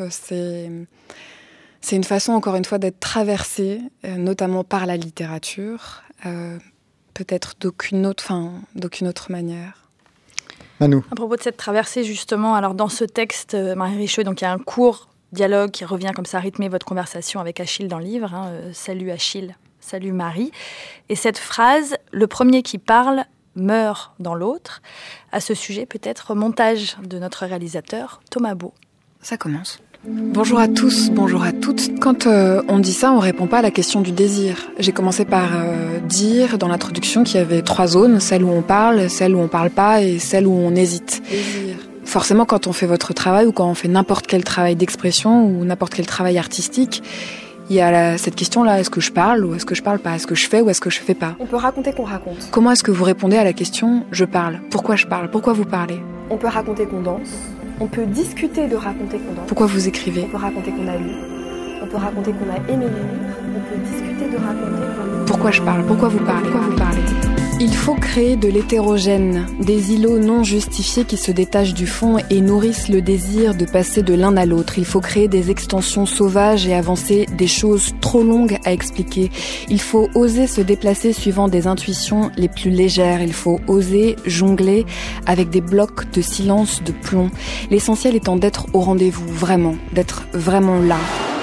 c'est une façon, encore une fois, d'être traversée, notamment par la littérature, peut-être d'aucune autre manière. Manu. À propos de cette traversée, justement, alors dans ce texte, Marie Richeux, donc il y a un court dialogue qui revient comme ça rythmer votre conversation avec Achille dans le livre. Salut Achille, salut Marie. Et cette phrase, le premier qui parle meurt dans l'autre. À ce sujet, peut-être montage de notre réalisateur Thomas Beau. Ça commence. Bonjour à tous, bonjour à toutes. Quand on dit ça, on répond pas à la question du désir. J'ai commencé par dire dans l'introduction qu'il y avait 3 zones, celle où on parle pas et celle où on hésite. Désir. Forcément, quand on fait votre travail ou quand on fait n'importe quel travail d'expression ou n'importe quel travail artistique, il y a cette question-là, est-ce que je parle ou est-ce que je parle pas ? Est-ce que je fais ou est-ce que je fais pas ? On peut raconter qu'on raconte. Comment est-ce que vous répondez à la question « je parle » ? Pourquoi je parle ? Pourquoi vous parlez ? On peut raconter qu'on danse. On peut discuter de raconter qu'on danse. Pourquoi vous écrivez ? On peut raconter qu'on a lu. On peut raconter qu'on a aimé lire. On peut discuter de raconter qu'on a... Pourquoi je parle ? Pourquoi vous parlez ? Pourquoi vous parlez ? Il faut créer de l'hétérogène, des îlots non justifiés qui se détachent du fond et nourrissent le désir de passer de l'un à l'autre. Il faut créer des extensions sauvages et avancer des choses trop longues à expliquer. Il faut oser se déplacer suivant des intuitions les plus légères. Il faut oser jongler avec des blocs de silence de plomb. L'essentiel étant d'être au rendez-vous, vraiment, d'être vraiment là.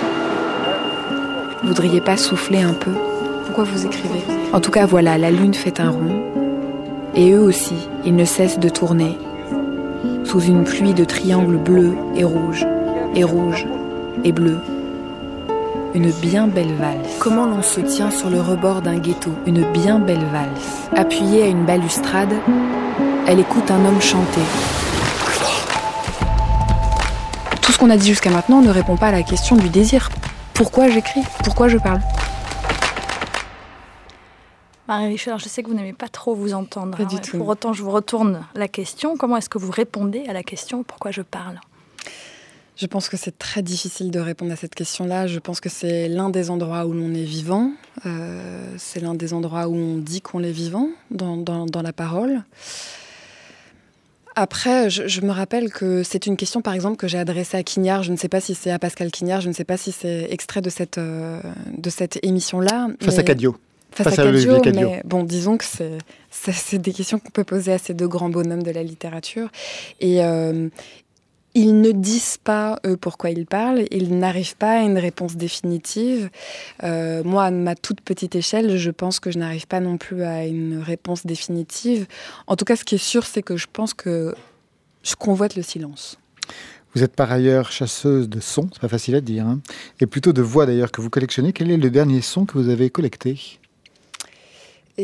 Vous voudriez pas souffler un peu ? Pourquoi vous écrivez ? En tout cas, voilà, la lune fait un rond. Et eux aussi, ils ne cessent de tourner. Sous une pluie de triangles bleus et rouges, et rouges, et bleus. Une bien belle valse. Comment l'on se tient sur le rebord d'un ghetto. Une bien belle valse. Appuyée à une balustrade, elle écoute un homme chanter. Tout ce qu'on a dit jusqu'à maintenant ne répond pas à la question du désir. Pourquoi j'écris ? Pourquoi je parle ? Marie Richeux, je sais que vous n'aimez pas trop vous entendre. Pas du tout. Pour autant, je vous retourne la question. Comment est-ce que vous répondez à la question « Pourquoi je parle ?» Je pense que c'est très difficile de répondre à cette question-là. Je pense que c'est l'un des endroits où l'on est vivant. C'est l'un des endroits où on dit qu'on est vivant, dans la parole. Après, je me rappelle que c'est une question, par exemple, que j'ai adressée à Quignard. Je ne sais pas si c'est à Pascal Quignard, je ne sais pas si c'est extrait de cette émission-là. Face à Cadio. face à Cadio, mais bon, disons que c'est des questions qu'on peut poser à ces deux grands bonhommes de la littérature. Et ils ne disent pas, eux, pourquoi ils parlent. Ils n'arrivent pas à une réponse définitive. Moi, à ma toute petite échelle, je pense que je n'arrive pas non plus à une réponse définitive. En tout cas, ce qui est sûr, c'est que je pense que je convoite le silence. Vous êtes par ailleurs chasseuse de sons, c'est pas facile à dire, hein, et plutôt de voix d'ailleurs que vous collectionnez. Quel est le dernier son que vous avez collecté ? Ou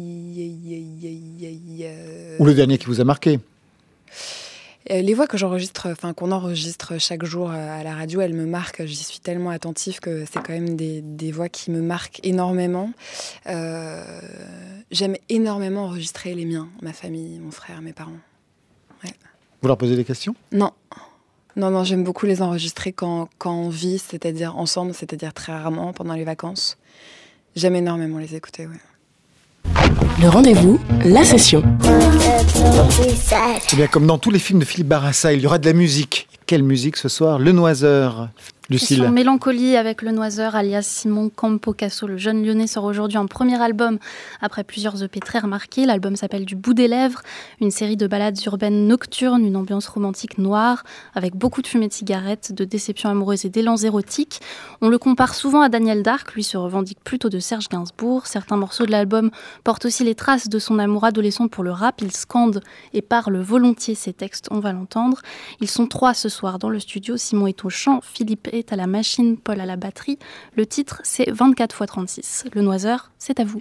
le dernier qui vous a marqué ? Les voix que qu'on enregistre chaque jour à la radio, elles me marquent. J'y suis tellement attentive que c'est quand même des voix qui me marquent énormément. J'aime énormément enregistrer les miens, ma famille, mon frère, mes parents. Ouais. Vous leur posez des questions ? Non, j'aime beaucoup les enregistrer quand on vit, c'est-à-dire ensemble, c'est-à-dire très rarement pendant les vacances. J'aime énormément les écouter, ouais. Le rendez-vous, la session. Eh bien, comme dans tous les films de Philippe Barassa, il y aura de la musique. Quelle musique ce soir ? Le Noiseur. Lucille. Son Mélancolie avec Le Noiseur, alias Simon Campocasso. Le jeune Lyonnais sort aujourd'hui un premier album après plusieurs EP très remarqués. L'album s'appelle Du bout des lèvres, une série de ballades urbaines nocturnes, une ambiance romantique noire, avec beaucoup de fumée de cigarettes, de déceptions amoureuses et d'élans érotiques. On le compare souvent à Daniel Darc, lui se revendique plutôt de Serge Gainsbourg. Certains morceaux de l'album portent aussi les traces de son amour adolescent pour le rap. Il scande et parle volontiers ses textes, on va l'entendre. Ils sont 3 ce soir dans le studio. Simon est au chant, Philippe est à la machine, Paul à la batterie. Le titre, c'est 24x36. Le Noiseur, c'est à vous.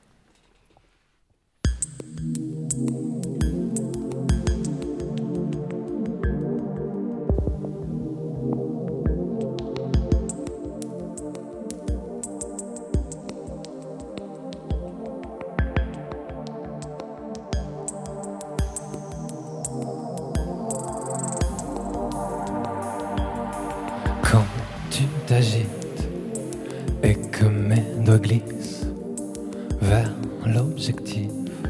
Quand tu t'agites et que mes doigts glissent vers l'objectif,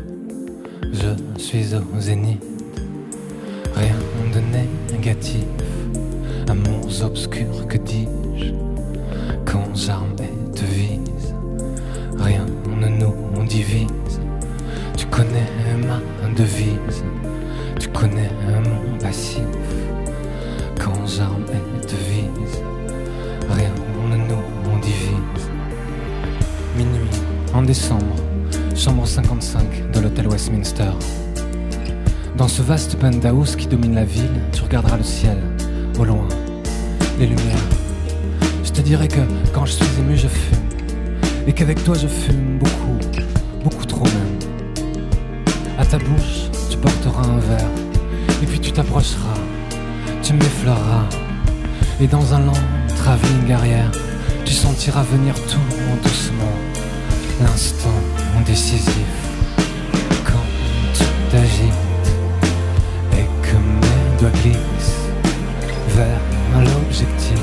je suis au zénith, rien de négatif, amours obscurs, que dis-je, quand j'arme et te vise, rien ne nous divise, tu connais ma devise, tu connais mon passif, quand j'arme et te vise, rien ne nous divise. Minuit, en décembre, chambre 55 de l'hôtel Westminster. Dans ce vaste penthouse qui domine la ville, tu regarderas le ciel, au loin, les lumières. Je te dirai que quand je suis ému, je fume, et qu'avec toi je fume beaucoup, beaucoup trop même. À ta bouche, tu porteras un verre, et puis tu t'approcheras, tu m'effleureras, et dans un lent travelling arrière, tu sentiras venir tout doucement, l'instant décisif. Quand tu t'agites et que mes doigts glissent vers l'objectif,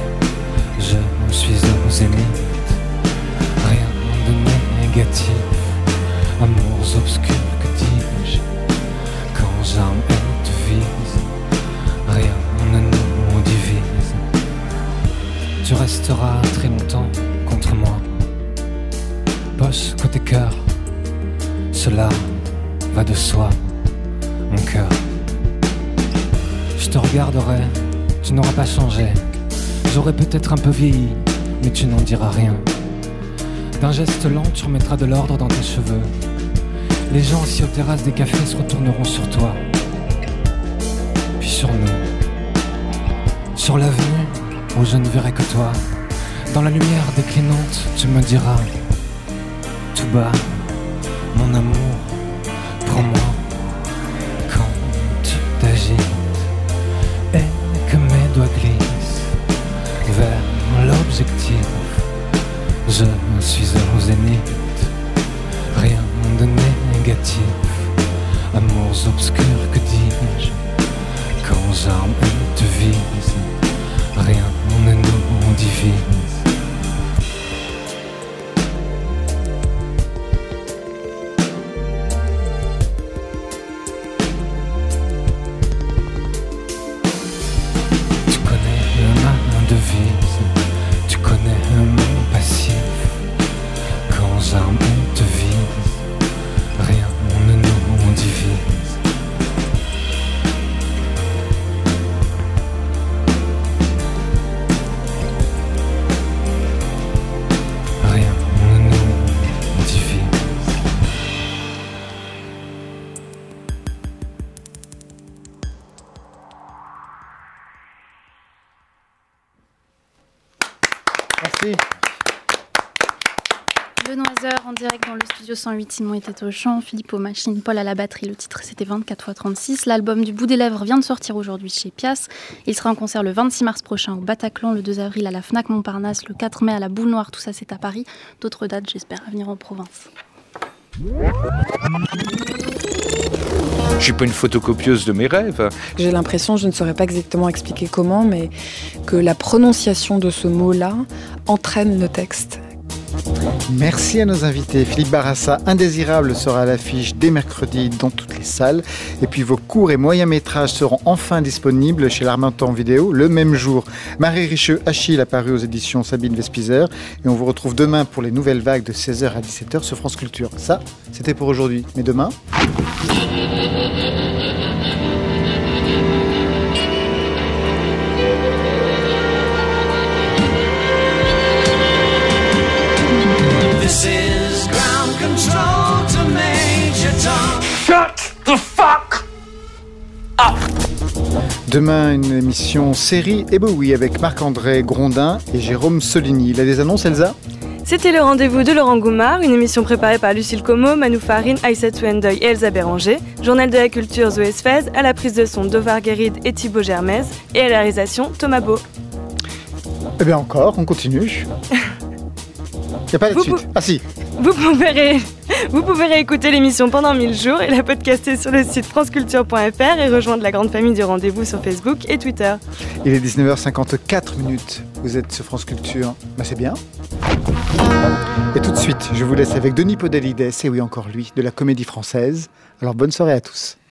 je suis au zénith, rien de négatif, amours obscurs, que dis-je, quand j'arme et te vise, rien ne nous divise. Tu resteras très longtemps contre moi, poche côté cœur, cela va de soi, mon cœur. Je te regarderai, tu n'auras pas changé, j'aurais peut-être un peu vieilli, mais tu n'en diras rien. D'un geste lent, tu remettras de l'ordre dans tes cheveux. Les gens assis aux terrasses des cafés se retourneront sur toi, puis sur nous, sur l'avenue où je ne verrai que toi. Dans la lumière déclinante, tu me diras tout bas, mon amour, prends-moi. Quand tu t'agites et que mes doigts glissent vers l'objectif, je suis au zénith, rien de négatif, amours obscurs, que dis-je, quand j'arme et te vise, rien ne nous divise. Tu connais ma devise, tu connais mon passif, quand j'arme Benoît Heures en direct dans le studio 108, Simon était au chant, Philippe aux machines, Paul à la batterie. Le titre c'était 24x36. L'album Du bout des lèvres vient de sortir aujourd'hui chez Pias. Il sera en concert le 26 mars prochain au Bataclan, le 2 avril à la Fnac Montparnasse, le 4 mai à la Boule Noire, tout ça c'est à Paris. D'autres dates j'espère à venir en province. Je suis pas une photocopieuse de mes rêves. J'ai l'impression, je ne saurais pas exactement expliquer comment, mais que la prononciation de ce mot-là entraîne le texte. Merci à nos invités. Philippe Barassa, Indésirable sera à l'affiche dès mercredi dans toutes les salles. Et puis vos courts et moyens métrages seront enfin disponibles chez l'Harmattan Vidéo le même jour. Marie Richeux, Achille apparu aux éditions Sabine Vespizer. Et on vous retrouve demain pour les nouvelles vagues de 16h à 17h sur France Culture. Ça, c'était pour aujourd'hui. Mais demain... This is ground control to Major Tom. Shut the fuck up! Demain, une émission série et Bowie avec Marc-André Grondin et Jérôme Soligny. Il a des annonces, Elsa ? C'était le rendez-vous de Laurent Goumard, une émission préparée par Lucille Como, Manu Farine, Aïssatou Ndoye et Elsa Béranger. Journal de la culture Zoé Sfez, à la prise de son Dovar Guéride et Thibaut Germez, et à la réalisation Thomas Beau. Eh bien encore, on continue. Il n'y a pas de suite. Ah si. Vous pouvez réécouter l'émission pendant 1000 jours et la podcaster sur le site franceculture.fr et rejoindre la grande famille du rendez-vous sur Facebook et Twitter. Il est 19h54. Vous êtes sur France Culture. Ben, c'est bien. Et tout de suite, je vous laisse avec Denis Podalides, et oui encore lui, de la Comédie Française. Alors bonne soirée à tous.